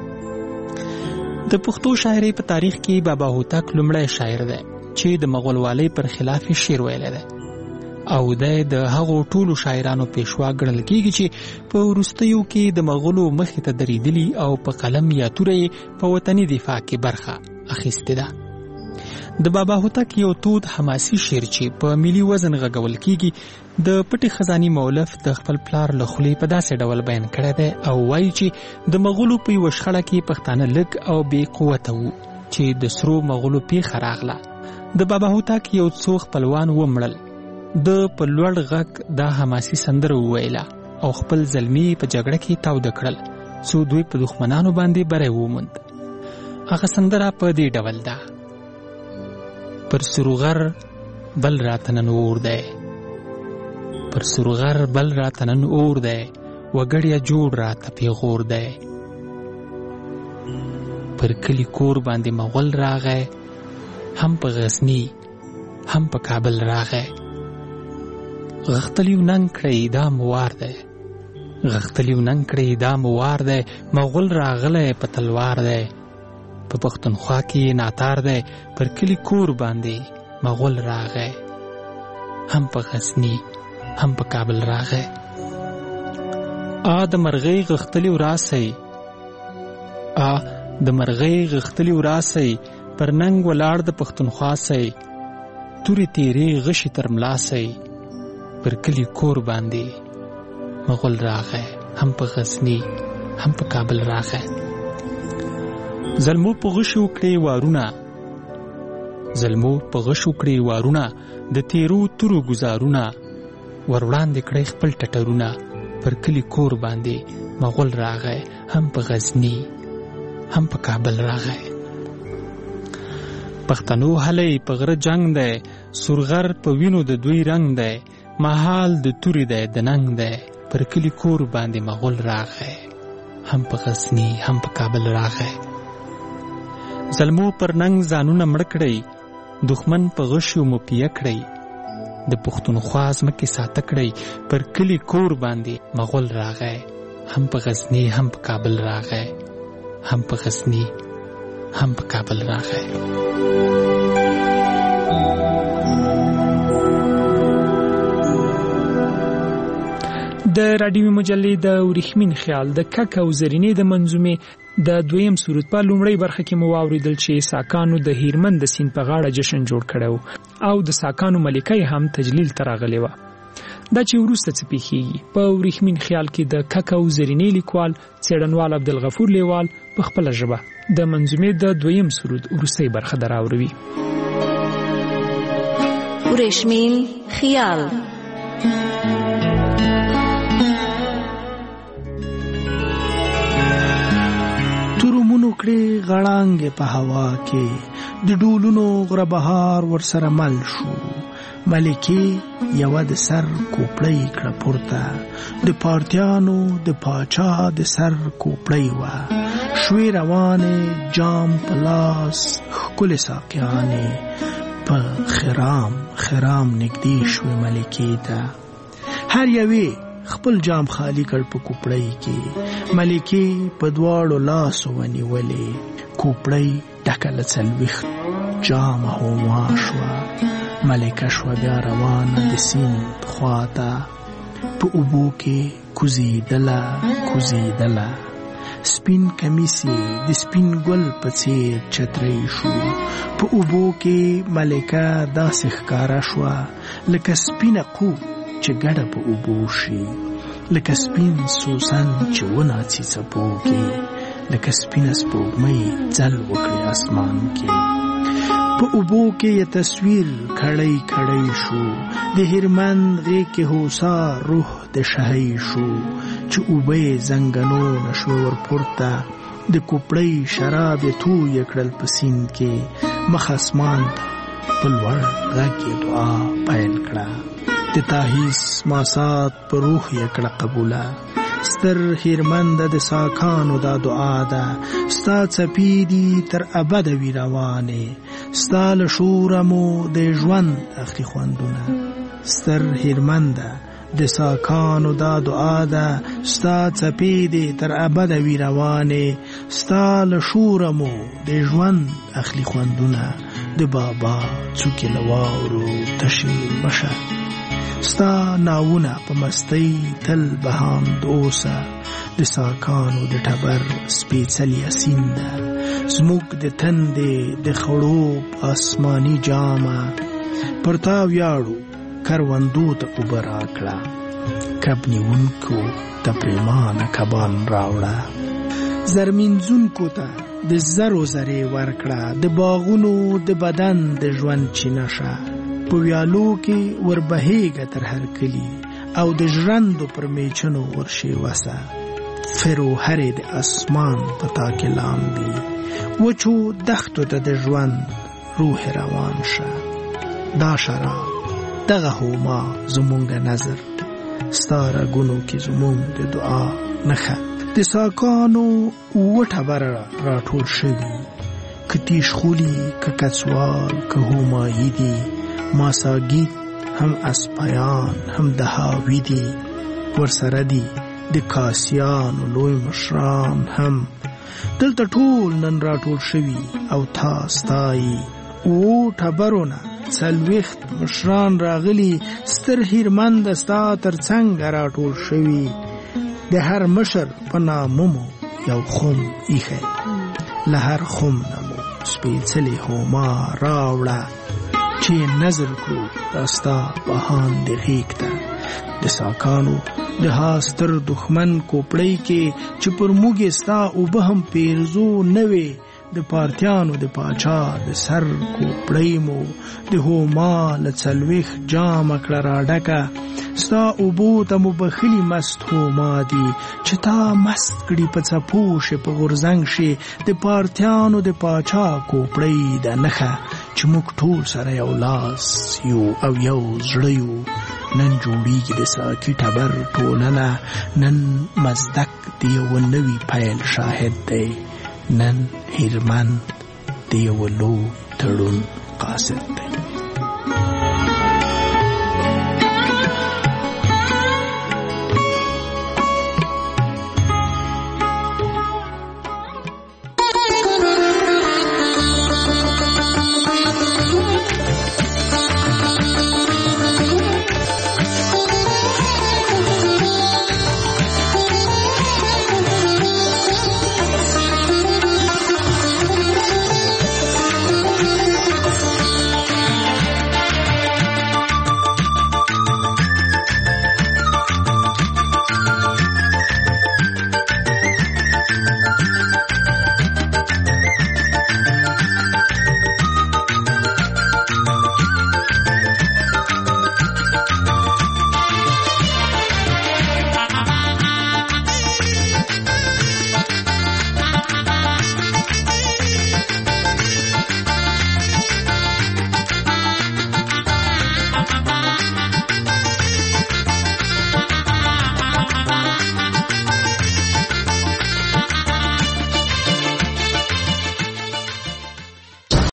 Speaker 18: د پښتو شاعرۍ په تاریخ کې بابا هوتک لومړی شاعر دی چې د مغولوالۍ پر خلاف شعر ویلی دی او د هغو ټولو شاعرانو پیشوا ګڼل کېږي چې په وروستیو کې د مغولو مخې ته درېدلي او په قلم یا توره یې په وطني دفاع کې برخه اخیستې ده. د بابا هوتک یو تود حماسي شعر چې په ملي وزن غږول کېږي د پټې خزانې مولف د خپل پلار له خولې په داسې ډول بیان کړی دی او وایي چې د مغولو په یوه شخړه کې پښتانه لږ او بې قوته وو چې د سرو مغولو پیښه راغله. د بابا هوتک یو څو خپلوان ومړل. د په لوړ غږ دا حماسي سندره وویله او خپل زلمي په جګړه کې تاوده کړل څو دوی په دښمنانو باندې بری وموند. هغه سندره په دې ډول ده: پر سروغر بل راتنن اور دی، پر سروغر بل راتنن اور دی، وګړیا جوړ راته پیغور دی. پر کلی کور باندې مغول راغی، هم په غزنی هم په کابل راغی. غختلیو ننګ کړی دا موار دی، غختلیو ننګ کړی دا موار دی. مغول راغلی په تلوار دی، په پښتونخوا کې ناتار دی. پر کلی کور باندې مغول راغی، هم په غزنی هم په کابل راغی. د مرغۍ غختلیو راسئ، د مرغۍ غختلیو راسئ، پر ننګ ولاړ د پښتونخوا سئ. تورې تیرې غشي تر ملا سئ، پر کلی کور باندې مغول راغی، هم په غزنی هم په کابل راغی. زلمو په غشو کړې وارونه، زلمو په غشو کړې وارونه، د تیرو تورو گزارونه، ور وړاندې کړی خپل ټټرونه. پر کلی کور باندې مغول راغی، هم په غزنی هم په کابل راغی. پښتنو هلې په غره جنگ دی، سورغر په وینو د دوی رنگ دی، محال د توري دی د ننګ دی، پر کلی کور باندې مغول راغی. هم په غزنی هم په کابل راغی. ظلمو پر ننګ ځانونه مړ کړئ، دښمن په غشیو مو پیه کړئ. د پښتونخوا ځمکې ساته کړئ، پر کلی کور باندې مغول راغی. هم په غزنی هم په کابل راغی. هم په غزنی هم په کابل راغی.
Speaker 14: د راډیوي مجلې د ورېښمین خیال د کک او زرینې د منظومې د دویم سرود په لومړۍ برخه کې مو واوریدل چې ساکانو د هیرمن د سیند په غاړه جشن جوړ کړو او د ساکانو ملکه هم تجلیل ته راغلې وه. دا چې وروسته څه پیښیږي په ورېښمین خیال کې د کک او زرینې لیکوال څېړنوال عبدالغفور لیوال په خپله ژبه د منظومې د دویم سرود وروستۍ برخه دراوروي.
Speaker 2: ورېښمین خیال.
Speaker 19: تورمونو کړي غړانګې په هوا کې، د ډولونو غره بهار ورسره مل شو. ملکې یوه د سر کوپړۍ کړه پورته، د پارتیانو د پاچا د سر کوپړۍ وه. شوې روانې جام په لاس، ښکلې ساقیانې په خرام خرام نږدې شوې ملکې ته. هر یوې خپل جام خالی کړ په کوپړۍ کې، ملکې په دواړو لاسو ونیولې. کوپړۍ ډکه له څلوېښت جامه هوما شوه. ملکه شوه بیا روانه د سیند خواته، په اوبو کې کوزیدله کوزیدله. سپین کمیس د سپین ګل په څېر چترۍ شو. په اوبو کې ملکه داسې ښکاره شوه لکه سپینه قو چې ګډه په اوبو شي، لکه سپین سوسن چې وناڅي څپو کې، لکه سپینه سپوږمۍ ځل وکړي اسمان کې. په اوبو کې یې تصویر کړی کړی شو، د هیرمن غېږ کې هوسا روح د شهی شو. چې اوبه یې زنګنونه شوې ورپورته، د کوپړۍ شراب یې تویې کړل په سیند کې. مخ اسمان ته په لوړ غږ یې دعا پیل کړه، د تاهیس ماسات په روح یې کړه قبوله. ستر هیرمنده د ساکانو دا دعا ده، ستا څپې دي تر ابده وي روانې، ستا له شوره مو د ژوند اخلي خوندونه. ستر هیرمنده د ساکانو دا دعا ده، ستا څپې دي تر ابده وي روانې، ستا له شوره مو د ژوند اخلي خوندونه. د بابا څوکې له واورو تشې مشه، ستا ناونه په مستۍ تل بهاند اوسه. د ساکانو د ټبر سپېڅلې سینده، زموږ د تندې د خړوب آسماني جامه. پر تا ویاړو کروندو ته اوبه راکړه، کب نیونکو ته پریمانه کبان راوړه. زرمینځونکو ته د زرو زرې ورکړه، د باغونو د بدن د ژوند چینه شه. په ویالو کې وربهیږه تر هر کلي، او د ژرندو پر میچنو ورشي وسه. فروهرې د اسمان په تا کې لامبي، وچو دښتو ته د ژوند روح روان شه. دا شراب دغه هوما زمونږ نظر، ستا رګونو کې زمونږ د دعا نښه. د ساکانو اوه ټبره راټول شوي، که تیشخولي که کڅوال که هومایي دي. ماساګیت هم اسپایان هم دهاوی دي، ورسره دي د کاسیانو لوی مشران هم. دلته ټول نن راټول شوي او تا ستایي. اوه ټبرونه 40 مشران راغلي، ستر هیرمند ستا تر څنګه راټول شوي. د هر مشر په نامه مو یو خم ایښی، له هر خم نه مو سپېڅلې هوما راوړه. چې نظر کړو داستا بهان د غیږ ته، د ساکانو د هاستر دښمن کوپړۍ کې. چې پر موږ ستا اوبه هم پیرزو نه وې، د پارتیانو د پاچا د سر کوپړۍ مو د هوما له 40 جامه کړه راډکه. ستا اوبو ته مو بخلي مست هما دي چې تا مست کړي په څپو شي په غورځنګ شي د پارتیانو د پاچا کوپړۍ ده نښه چې موږ ټول سره یو لاس یو او یو زړه یو. نن جوړیږي د ساقي ټبر ټولنه، نن مزدک د یو نوي پیل شاهد دی، نن هیرمند د یو لو تړون قاصد دی.